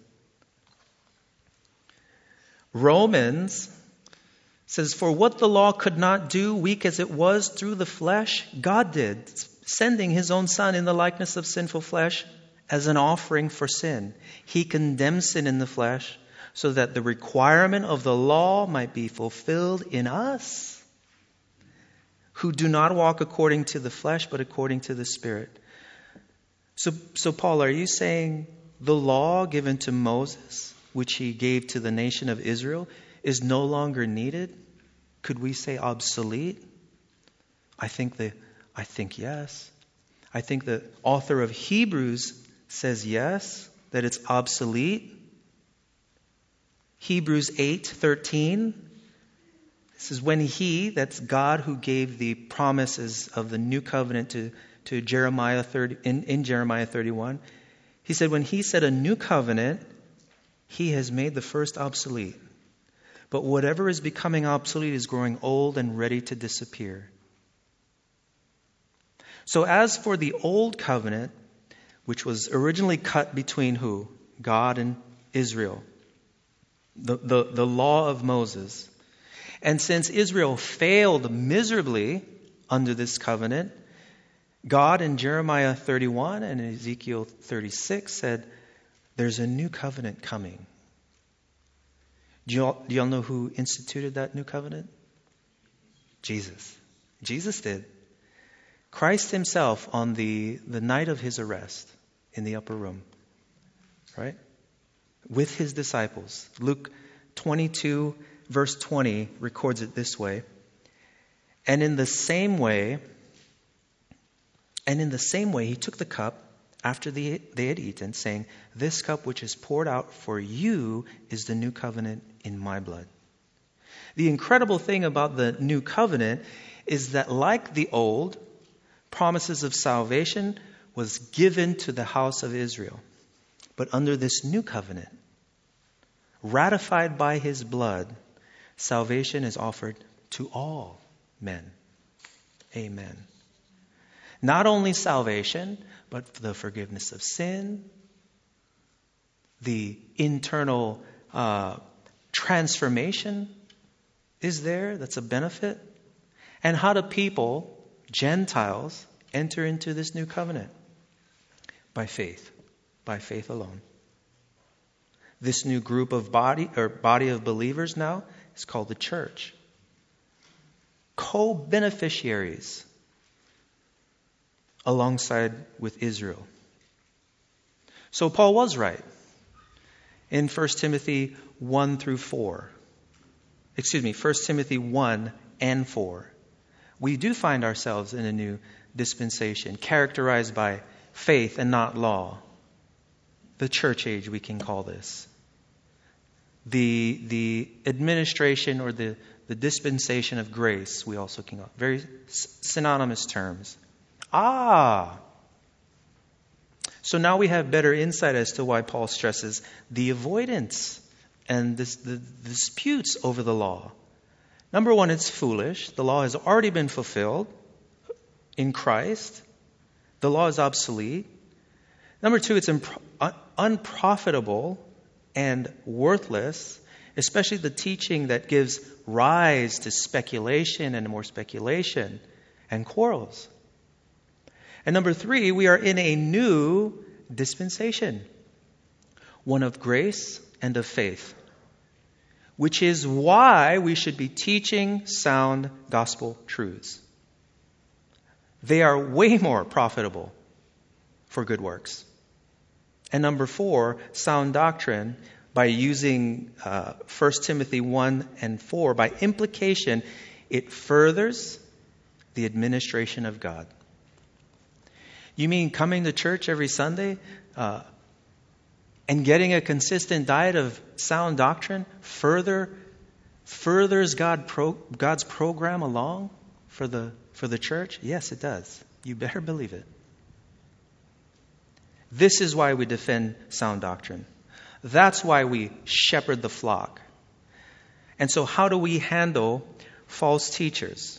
Romans says, for what the law could not do, weak as it was through the flesh, God did, sending his own Son in the likeness of sinful flesh as an offering for sin. He condemned sin in the flesh so that the requirement of the law might be fulfilled in us, who do not walk according to the flesh, but according to the Spirit. So Paul, are you saying the law given to Moses, which he gave to the nation of Israel, is no longer needed? Could we say obsolete? I think yes. I think the author of Hebrews says yes, that it's obsolete. Hebrews 8:13. This is when that's God who gave the promises of the new covenant to Jeremiah 30 in Jeremiah 31. He said, when he said a new covenant, he has made the first obsolete. But whatever is becoming obsolete is growing old and ready to disappear. So as for the old covenant, which was originally cut between who? God and Israel. The law of Moses. And since Israel failed miserably under this covenant, God in Jeremiah 31 and Ezekiel 36 said, there's a new covenant coming. Do y'all know who instituted that new covenant? Jesus. Jesus did. Christ himself on the night of his arrest in the upper room. Right? With his disciples. Luke 22 verse 20 records it this way. And in the same way, he took the cup after they had eaten, saying, this cup which is poured out for you is the new covenant in my blood. The incredible thing about the new covenant is that, like the old, promises of salvation was given to the house of Israel. But under this new covenant, ratified by his blood, salvation is offered to all men. Amen. Not only salvation, but the forgiveness of sin, the internal transformation is there. That's a benefit. And how do people, Gentiles, enter into this new covenant? By faith alone. This new group of body of believers now is called the church. Co-beneficiaries alongside with Israel. So Paul was right in 1 Timothy 1 through 4. 1 Timothy 1 and 4. We do find ourselves in a new dispensation characterized by faith and not law. The church age, we can call this. The administration or the dispensation of grace, we also can call it. Very synonymous terms. So now we have better insight as to why Paul stresses the avoidance and the disputes over the law. Number one, it's foolish. The law has already been fulfilled in Christ. The law is obsolete. Number two, it's unprofitable and worthless, especially the teaching that gives rise to speculation and more speculation and quarrels. And number three, we are in a new dispensation, one of grace and of faith, which is why we should be teaching sound gospel truths. They are way more profitable for good works. And number four, sound doctrine, by using 1 Timothy 1 and 4, by implication, it furthers the administration of God. You mean coming to church every Sunday and getting a consistent diet of sound doctrine furthers God's program along for the church? Yes, it does. You better believe it. This is why we defend sound doctrine. That's why we shepherd the flock. And so how do we handle false teachers?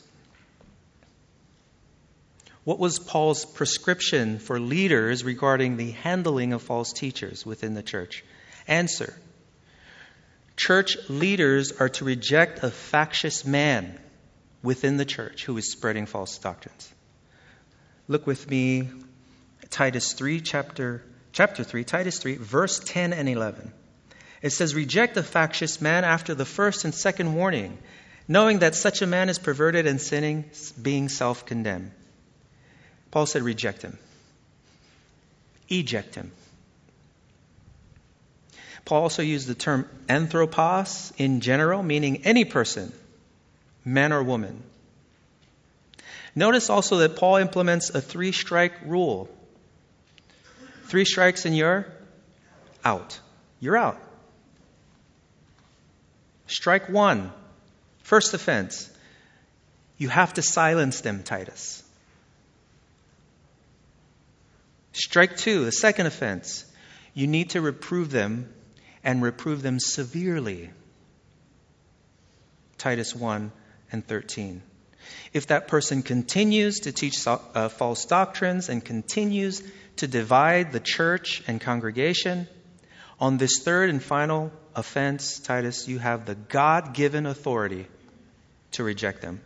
What was Paul's prescription for leaders regarding the handling of false teachers within the church? Answer: church leaders are to reject a factious man within the church who is spreading false doctrines. Look with me, Titus 3, chapter 3, Titus 3, verse 10 and 11. It says, "Reject a factious man after the first and second warning, knowing that such a man is perverted and sinning, being self-condemned." Paul said, reject him. Eject him. Paul also used the term anthropos in general, meaning any person, man or woman. Notice also that Paul implements a 3-strike rule. 3 strikes and you're out. You're out. Strike 1, first offense. You have to silence them, Titus. Strike 2, the second offense. You need to reprove them and reprove them severely. Titus 1 and 13. If that person continues to teach false doctrines and continues to divide the church and congregation, on this third and final offense, Titus, you have the God-given authority to reject them.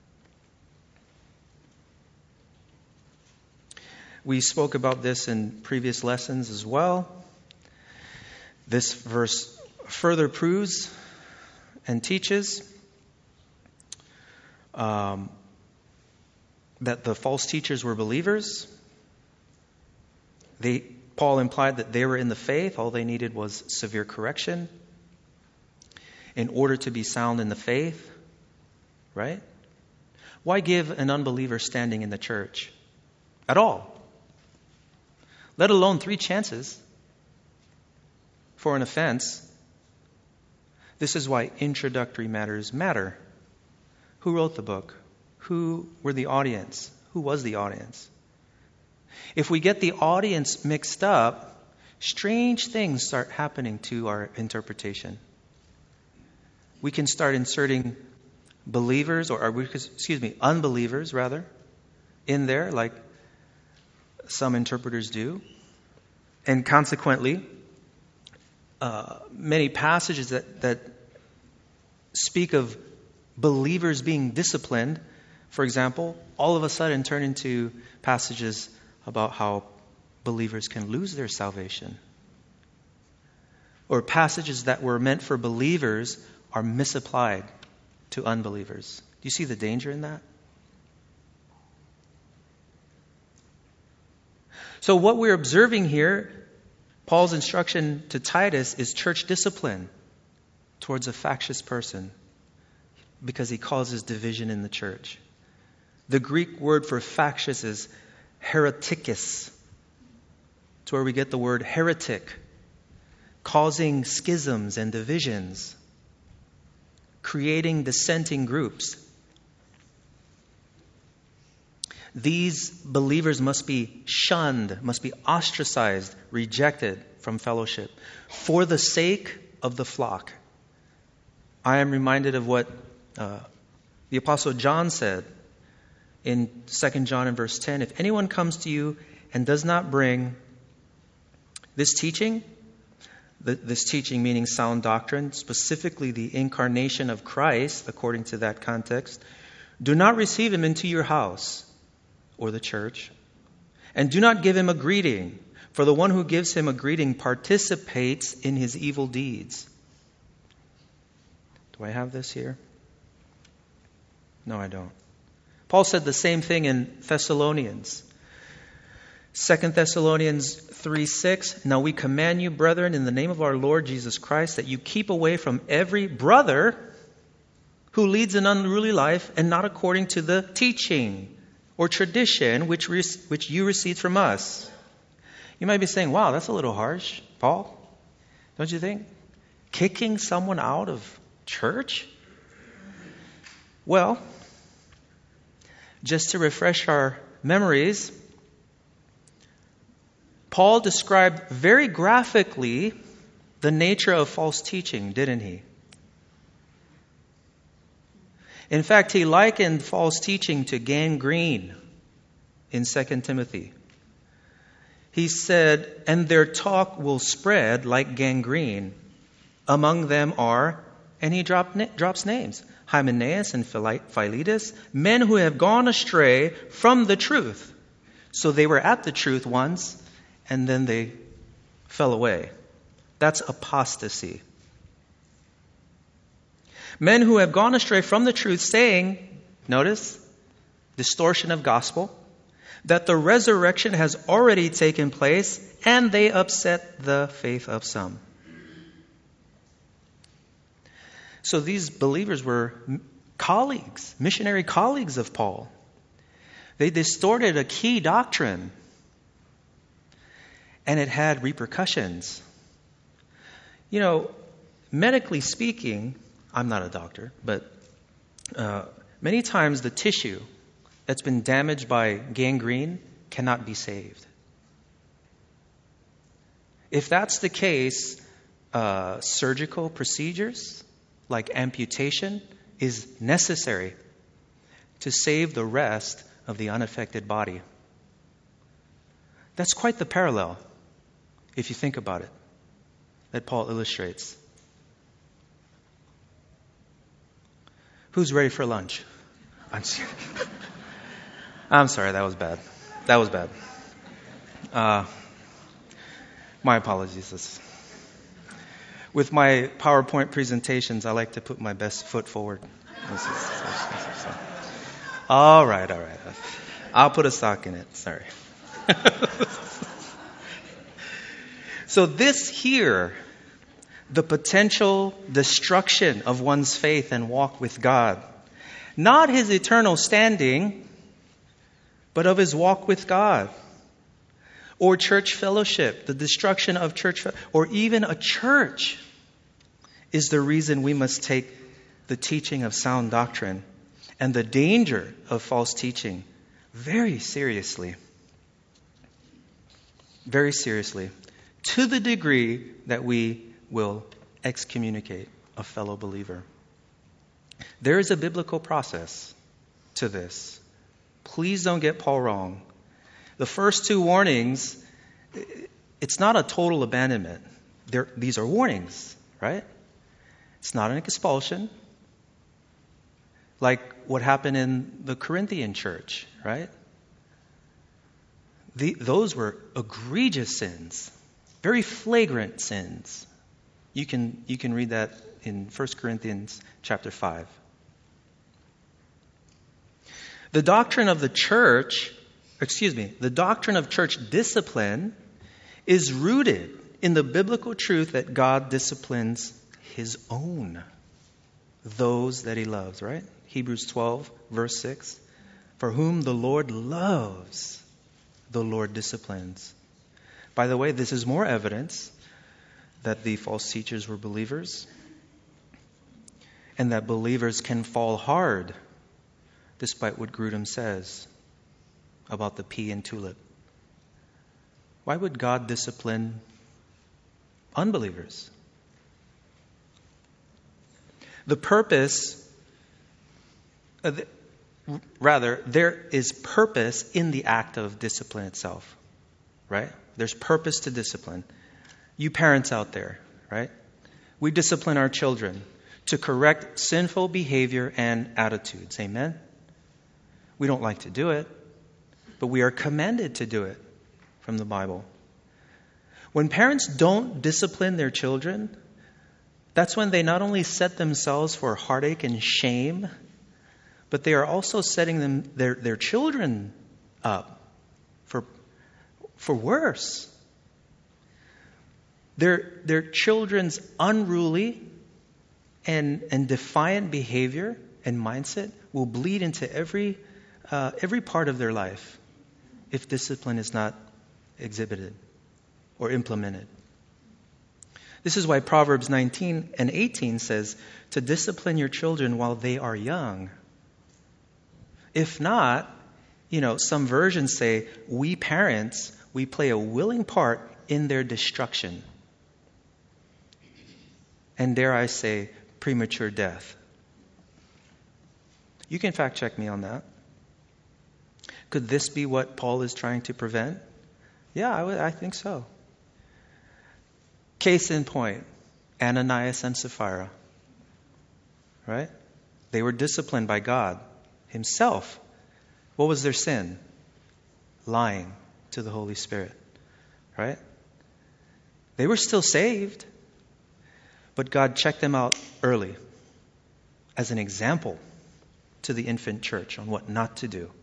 We spoke about this in previous lessons as well. This verse further proves and teaches that the false teachers were believers. Paul implied that they were in the faith. All they needed was severe correction in order to be sound in the faith. Right? Why give an unbeliever standing in the church at all? Let alone 3 chances for an offense. This is why introductory matters matter. Who wrote the book? Who were the audience? Who was the audience? If we get the audience mixed up, strange things start happening to our interpretation. We can start inserting unbelievers rather, in there, like some interpreters do. And consequently, many passages that speak of believers being disciplined for example, all of a sudden turn into passages about how believers can lose their salvation. Or passages that were meant for believers are misapplied to unbelievers. Do you see the danger in that? So what we're observing here, Paul's instruction to Titus, is church discipline towards a factious person because he causes division in the church. The Greek word for factious is heretikos. It's where we get the word heretic, causing schisms and divisions, creating dissenting groups. These believers must be shunned, must be ostracized, rejected from fellowship for the sake of the flock. I am reminded of what the Apostle John said in 2 John in verse 10. If anyone comes to you and does not bring this teaching meaning sound doctrine, specifically the incarnation of Christ, according to that context, do not receive him into your house or the church, and do not give him a greeting, for the one who gives him a greeting participates in his evil deeds. Do I have this here? No, I don't. Paul said the same thing in Thessalonians. 2 Thessalonians 3:6. Now we command you, brethren, in the name of our Lord Jesus Christ, that you keep away from every brother who leads an unruly life and not according to the teaching or tradition which you received from us. You might be saying, wow, that's a little harsh, Paul. Don't you think? Kicking someone out of church? Well, just to refresh our memories, Paul described very graphically the nature of false teaching, didn't he? In fact, he likened false teaching to gangrene in 2 Timothy. He said, and their talk will spread like gangrene. Among them are, and he drops names, Hymenaeus and Philetus, men who have gone astray from the truth. So they were at the truth once, and then they fell away. That's apostasy. Men who have gone astray from the truth, saying, notice, distortion of gospel, that the resurrection has already taken place, and they upset the faith of some. So these believers were colleagues, missionary colleagues of Paul. They distorted a key doctrine, and it had repercussions. You know, medically speaking, I'm not a doctor, but many times the tissue that's been damaged by gangrene cannot be saved. If that's the case, surgical procedures like amputation is necessary to save the rest of the unaffected body. That's quite the parallel, if you think about it, that Paul illustrates. Who's ready for lunch? I'm sorry, that was bad. My apologies. With my PowerPoint presentations, I like to put my best foot forward. All right. I'll put a sock in it. Sorry. So this here, the potential destruction of one's faith and walk with God, not his eternal standing, but of his walk with God. Or church fellowship, the destruction of church, or even a church, is the reason we must take the teaching of sound doctrine and the danger of false teaching very seriously. Very seriously. To the degree that we will excommunicate a fellow believer. There is a biblical process to this. Please don't get Paul wrong. The first two warnings, it's not a total abandonment. These are warnings, right? It's not an expulsion. like what happened in the Corinthian church, right? Those were egregious sins, very flagrant sins. You can read that in 1 Corinthians chapter 5. The doctrine of church discipline is rooted in the biblical truth that God disciplines his own, those that he loves, right? Hebrews 12, verse 6. For whom the Lord loves, the Lord disciplines. By the way, this is more evidence that the false teachers were believers and that believers can fall hard, despite what Grudem says about the pea and tulip. Why would God discipline unbelievers? The purpose, there is purpose in the act of discipline itself, right? There's purpose to discipline. You parents out there, right? We discipline our children to correct sinful behavior and attitudes. Amen? We don't like to do it, but we are commanded to do it from the Bible. When parents don't discipline their children, that's when they not only set themselves for heartache and shame, but they are also setting their children up for worse. Their children's unruly and defiant behavior and mindset will bleed into every part of their life if discipline is not exhibited or implemented. This is why Proverbs 19 and 18 says to discipline your children while they are young. If not, some versions say we parents, we play a willing part in their destruction. And dare I say, premature death. You can fact check me on that. Could this be what Paul is trying to prevent? Yeah, I think so. Case in point, Ananias and Sapphira. Right? They were disciplined by God himself. What was their sin? Lying to the Holy Spirit. Right? They were still saved, but God checked them out early as an example to the infant church on what not to do.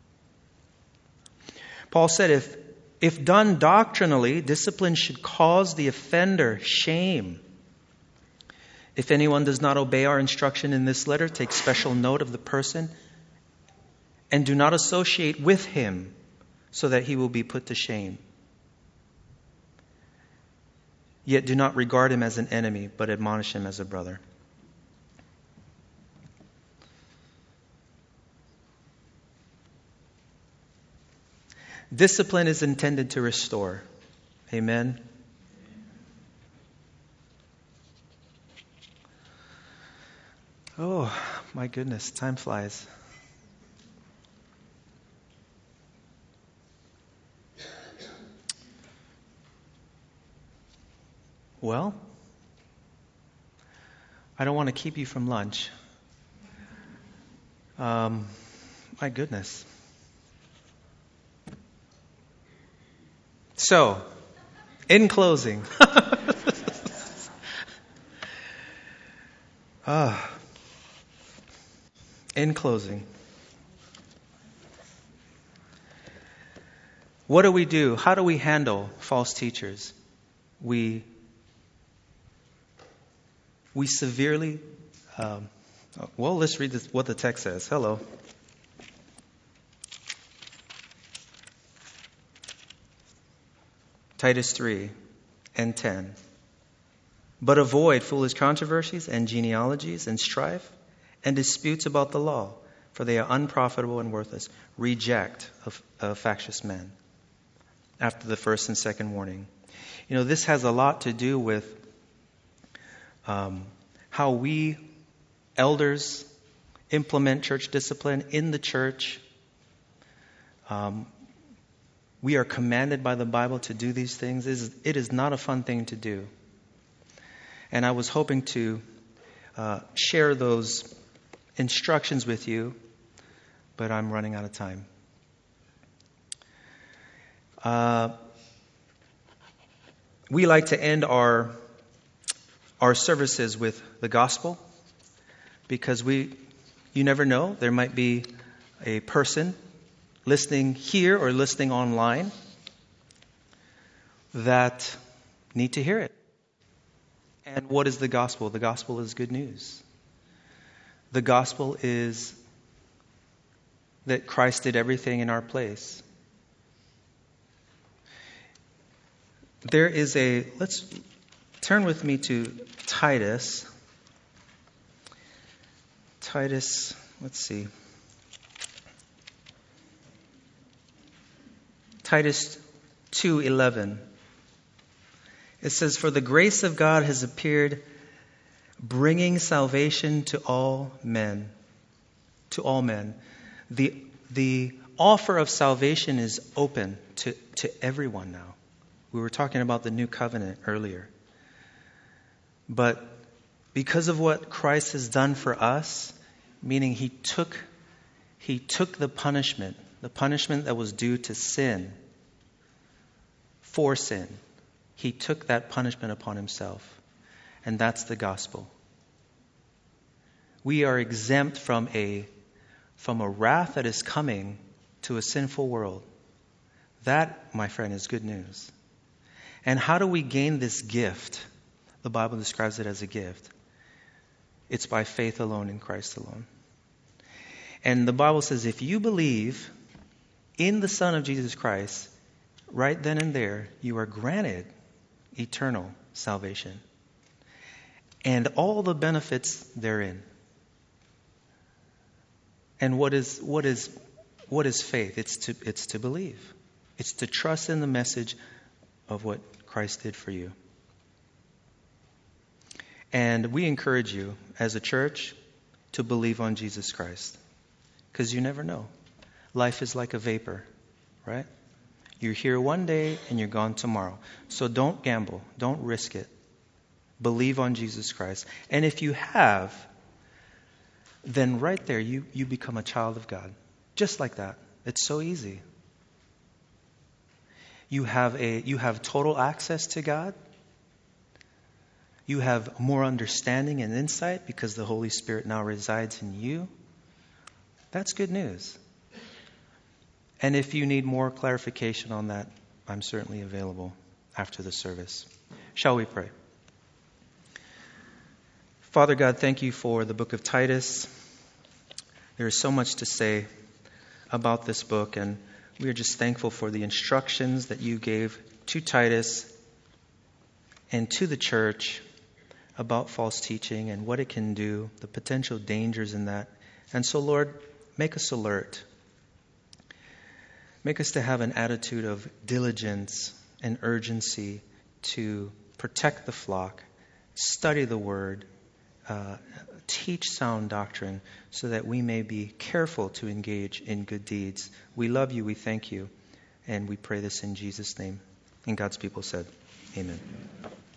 Paul said if done doctrinally, discipline should cause the offender shame. If anyone does not obey our instruction in this letter, take special note of the person and do not associate with him so that he will be put to shame. Yet do not regard him as an enemy, but admonish him as a brother. Discipline is intended to restore. Amen. Oh, my goodness, time flies. Well, I don't want to keep you from lunch. My goodness. So, in closing, what do we do? How do we handle false teachers? We severely, let's read what the text says. Hello. Titus 3 and 10. But avoid foolish controversies and genealogies and strife and disputes about the law, for they are unprofitable and worthless. Reject a factious man after the first and second warning. This has a lot to do with how we elders implement church discipline in the church. We are commanded by the Bible to do these things. It is not a fun thing to do. And I was hoping to share those instructions with you, but I'm running out of time. We like to end our services with the gospel because you never know. There might be a person listening here or listening online that need to hear it. And what is the gospel? The gospel is good news. The gospel is that Christ did everything in our place. Let's turn with me to Titus. Titus, let's see. Titus 2:11. It says, "For the grace of God has appeared, bringing salvation to all men." To all men. The offer of salvation is open to everyone now. We were talking about the new covenant earlier. But because of what Christ has done for us, meaning He took the punishment that was due to sin, for sin. He took that punishment upon Himself. And that's the gospel. We are exempt from a wrath that is coming to a sinful world. That, my friend, is good news. And how do we gain this gift? The Bible describes it as a gift. It's by faith alone in Christ alone. And the Bible says if you believe in the Son of Jesus Christ, right then and there, you are granted eternal salvation and all the benefits therein. And what is faith? It's to believe. It's to trust in the message of what Christ did for you. And we encourage you as a church to believe on Jesus Christ. Because you never know. Life is like a vapor, right? You're here one day and you're gone tomorrow. So don't gamble. Don't risk it. Believe on Jesus Christ. And if you have, then right there you become a child of God. Just like that. It's so easy. You have total access to God. You have more understanding and insight because the Holy Spirit now resides in you. That's good news. And if you need more clarification on that, I'm certainly available after the service. Shall we pray? Father God, thank you for the book of Titus. There is so much to say about this book, and we are just thankful for the instructions that you gave to Titus and to the church about false teaching and what it can do, the potential dangers in that. And so, Lord, make us alert. Make us to have an attitude of diligence and urgency to protect the flock, study the Word, teach sound doctrine so that we may be careful to engage in good deeds. We love you, we thank you, and we pray this in Jesus' name. And God's people said, amen.